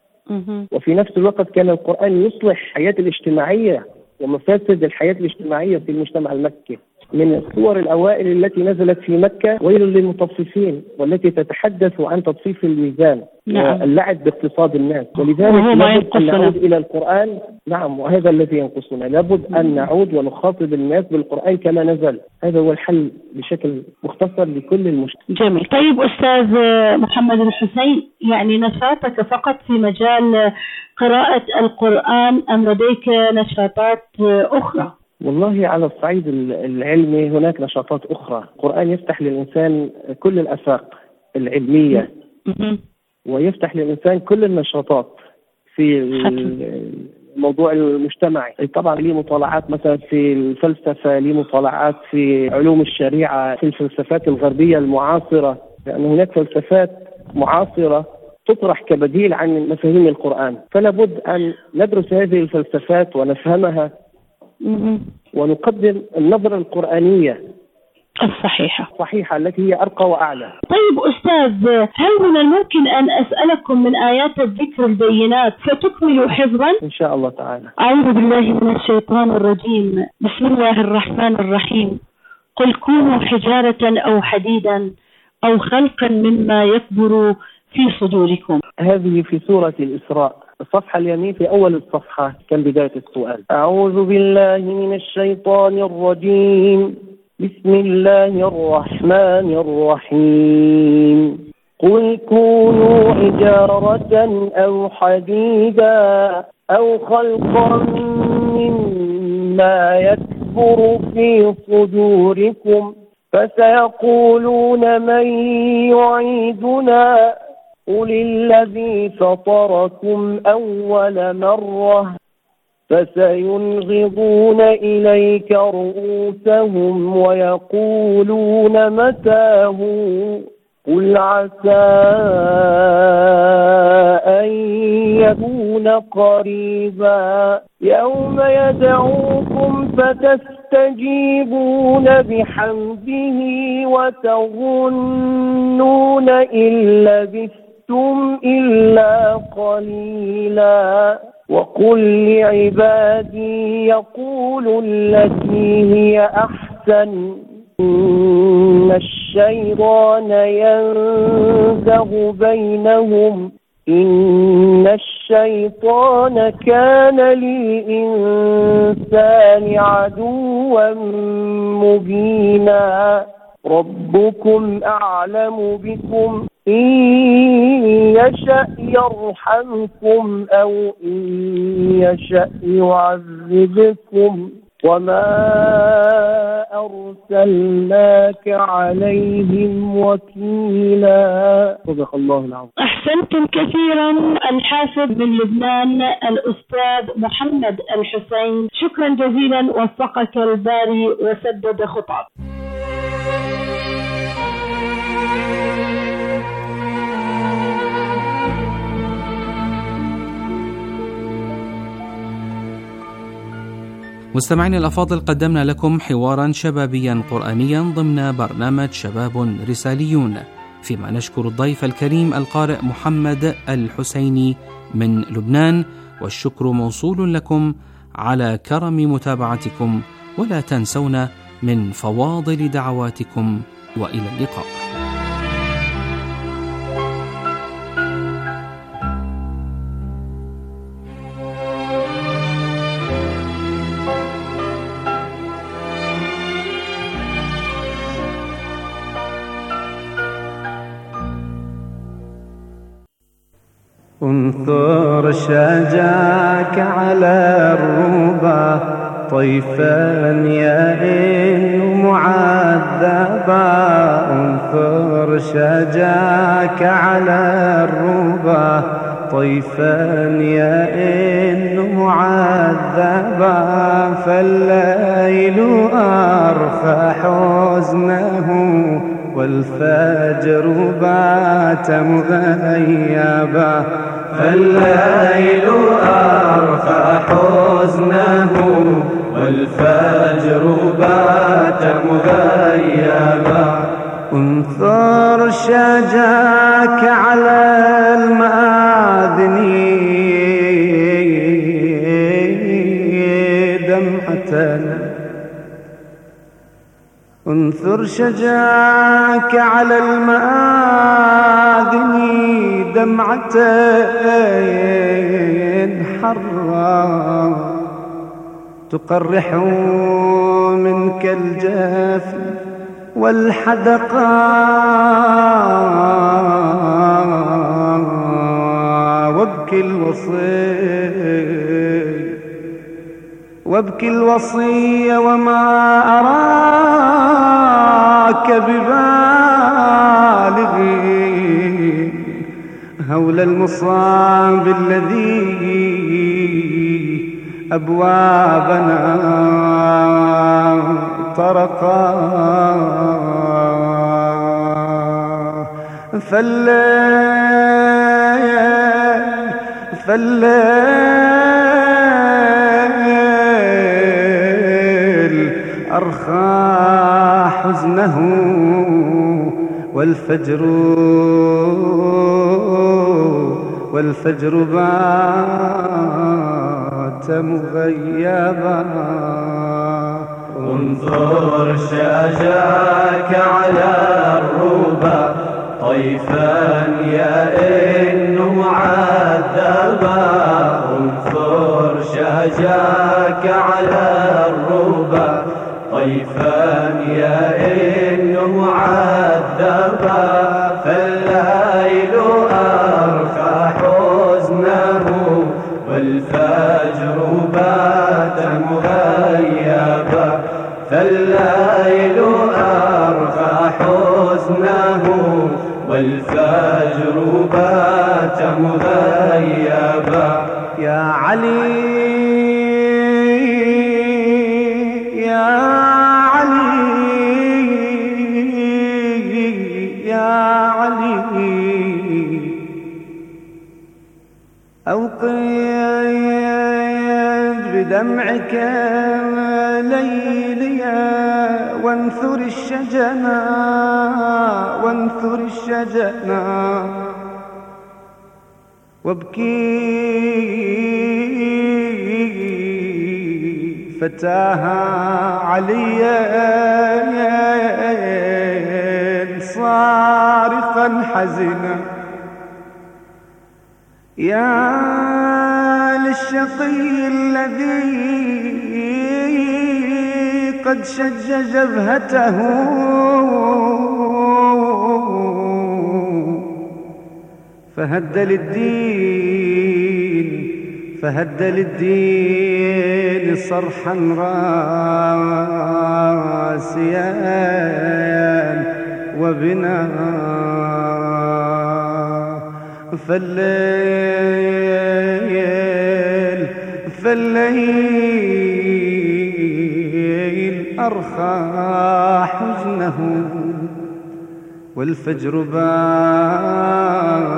وفي نفس الوقت كان القرآن يصلح الحياة الاجتماعية ومفاسد الحياة الاجتماعية في المجتمع المكي. من الصور الأوائل التي نزلت في مكة ويل للمطففين، والتي تتحدث عن تطفيف الميزان واللعب باقتصاد الناس. ولذلك لابد أن نعود إلى القرآن. نعم، وهذا الذي ينقصنا، لابد أن نعود ونخاطب الناس بالقرآن كما نزل. هذا هو الحل بشكل مختصر لكل المشكلة. جميل. طيب أستاذ محمد الحسين، يعني نشاطك فقط في مجال قراءة القرآن أم لديك نشاطات أخرى؟ والله على الصعيد العلمي هناك نشاطات أخرى. القرآن يفتح للإنسان كل الآفاق العلمية ويفتح للإنسان كل النشاطات في الموضوع المجتمعي. طبعا لي مطالعات مثلا في الفلسفة، لي مطالعات في علوم الشريعة، في الفلسفات الغربية المعاصرة، لأن هناك فلسفات معاصرة تطرح كبديل عن مفاهيم القرآن، فلا بد أن ندرس هذه الفلسفات ونفهمها ونقدم النظرة القرآنية الصحيحة التي هي أرقى وأعلى. طيب أستاذ، هل من الممكن أن أسألكم من آيات الذكر البينات فتكملوا حفظا؟ إن شاء الله تعالى. أعوذ بالله من الشيطان الرجيم. بسم الله الرحمن الرحيم. قل كونوا حجارة أو حديدا أو خلقا مما يكبر في صدوركم. هذه في سورة الإسراء، الصفحة اليمين في أول الصفحة كان بداية السؤال. أعوذ بالله من الشيطان الرجيم. بسم الله الرحمن الرحيم. قل كونوا حجارة أو حديدا أو خلقا ما يكبر في صدوركم فسيقولون من يعيدنا قل الذي فطركم أول مرة فسينغضون إليك رؤوسهم ويقولون متى هو قل عسى أن يكون قريبا يوم يدعوكم فتستجيبون بحمده وتظنون إن لبثتم إلا قليلا وقل لعبادي يقولوا التي هي أحسن إن الشيطان ينزغ بينهم إن الشيطان كان للإنسان عدوا مبينا ربكم أعلم بكم إن يشأ يرحمكم أو إن يشأ يعذبكم وما أرسلناك عليهم وكيلا. صدق الله العظيم. أحسنتم كثيرا الحافظ من لبنان الأستاذ محمد الحسين، شكرا جزيلا، وفقك الباري وسدد خطاك. مستمعين الأفاضل، قدمنا لكم حوارا شبابيا قرآنيا ضمن برنامج شباب رساليون، فيما نشكر الضيف الكريم القارئ محمد الحسيني من لبنان، والشكر موصول لكم على كرم متابعتكم، ولا تنسونا من فواضل دعواتكم، وإلى اللقاء. انثر شجاك على الربا طيفا يئن معذبا انثر شجاك على الربا طيفا يئن معذبا فالليل أرخى حزنه والفجر بات مغيبا فالليل أرخى حزنه والفجر بات مغيبا انثر شجاك على المآذن دمعة انثر شجاك على المآذن دمعة حرا تقرح منك الجفن والحدقا وابكي الوصي وما أراك ببالغ هول المصاب الذي أبوابنا طرقا فالليل أرخى حزنه والفجر بات مغيبا انظر شجاك على الربا طيفا يئن معذبا انظر شجاك على الربا طيفا يئن معذبا فالليل أرخى حزنه والفجر بات مغيبا والفجر بات مغيبا. يا علي يا علي يا علي أوقد بدمعك ليليا وانثر الشجنا وانثر الشجنا وابكي فتاها عليا صارخا حزنا. يا للشقي الذي قد شج جبهته فهد للدين صرحا راسيا وبنا. فالليل أرخى حزنه والفجر بان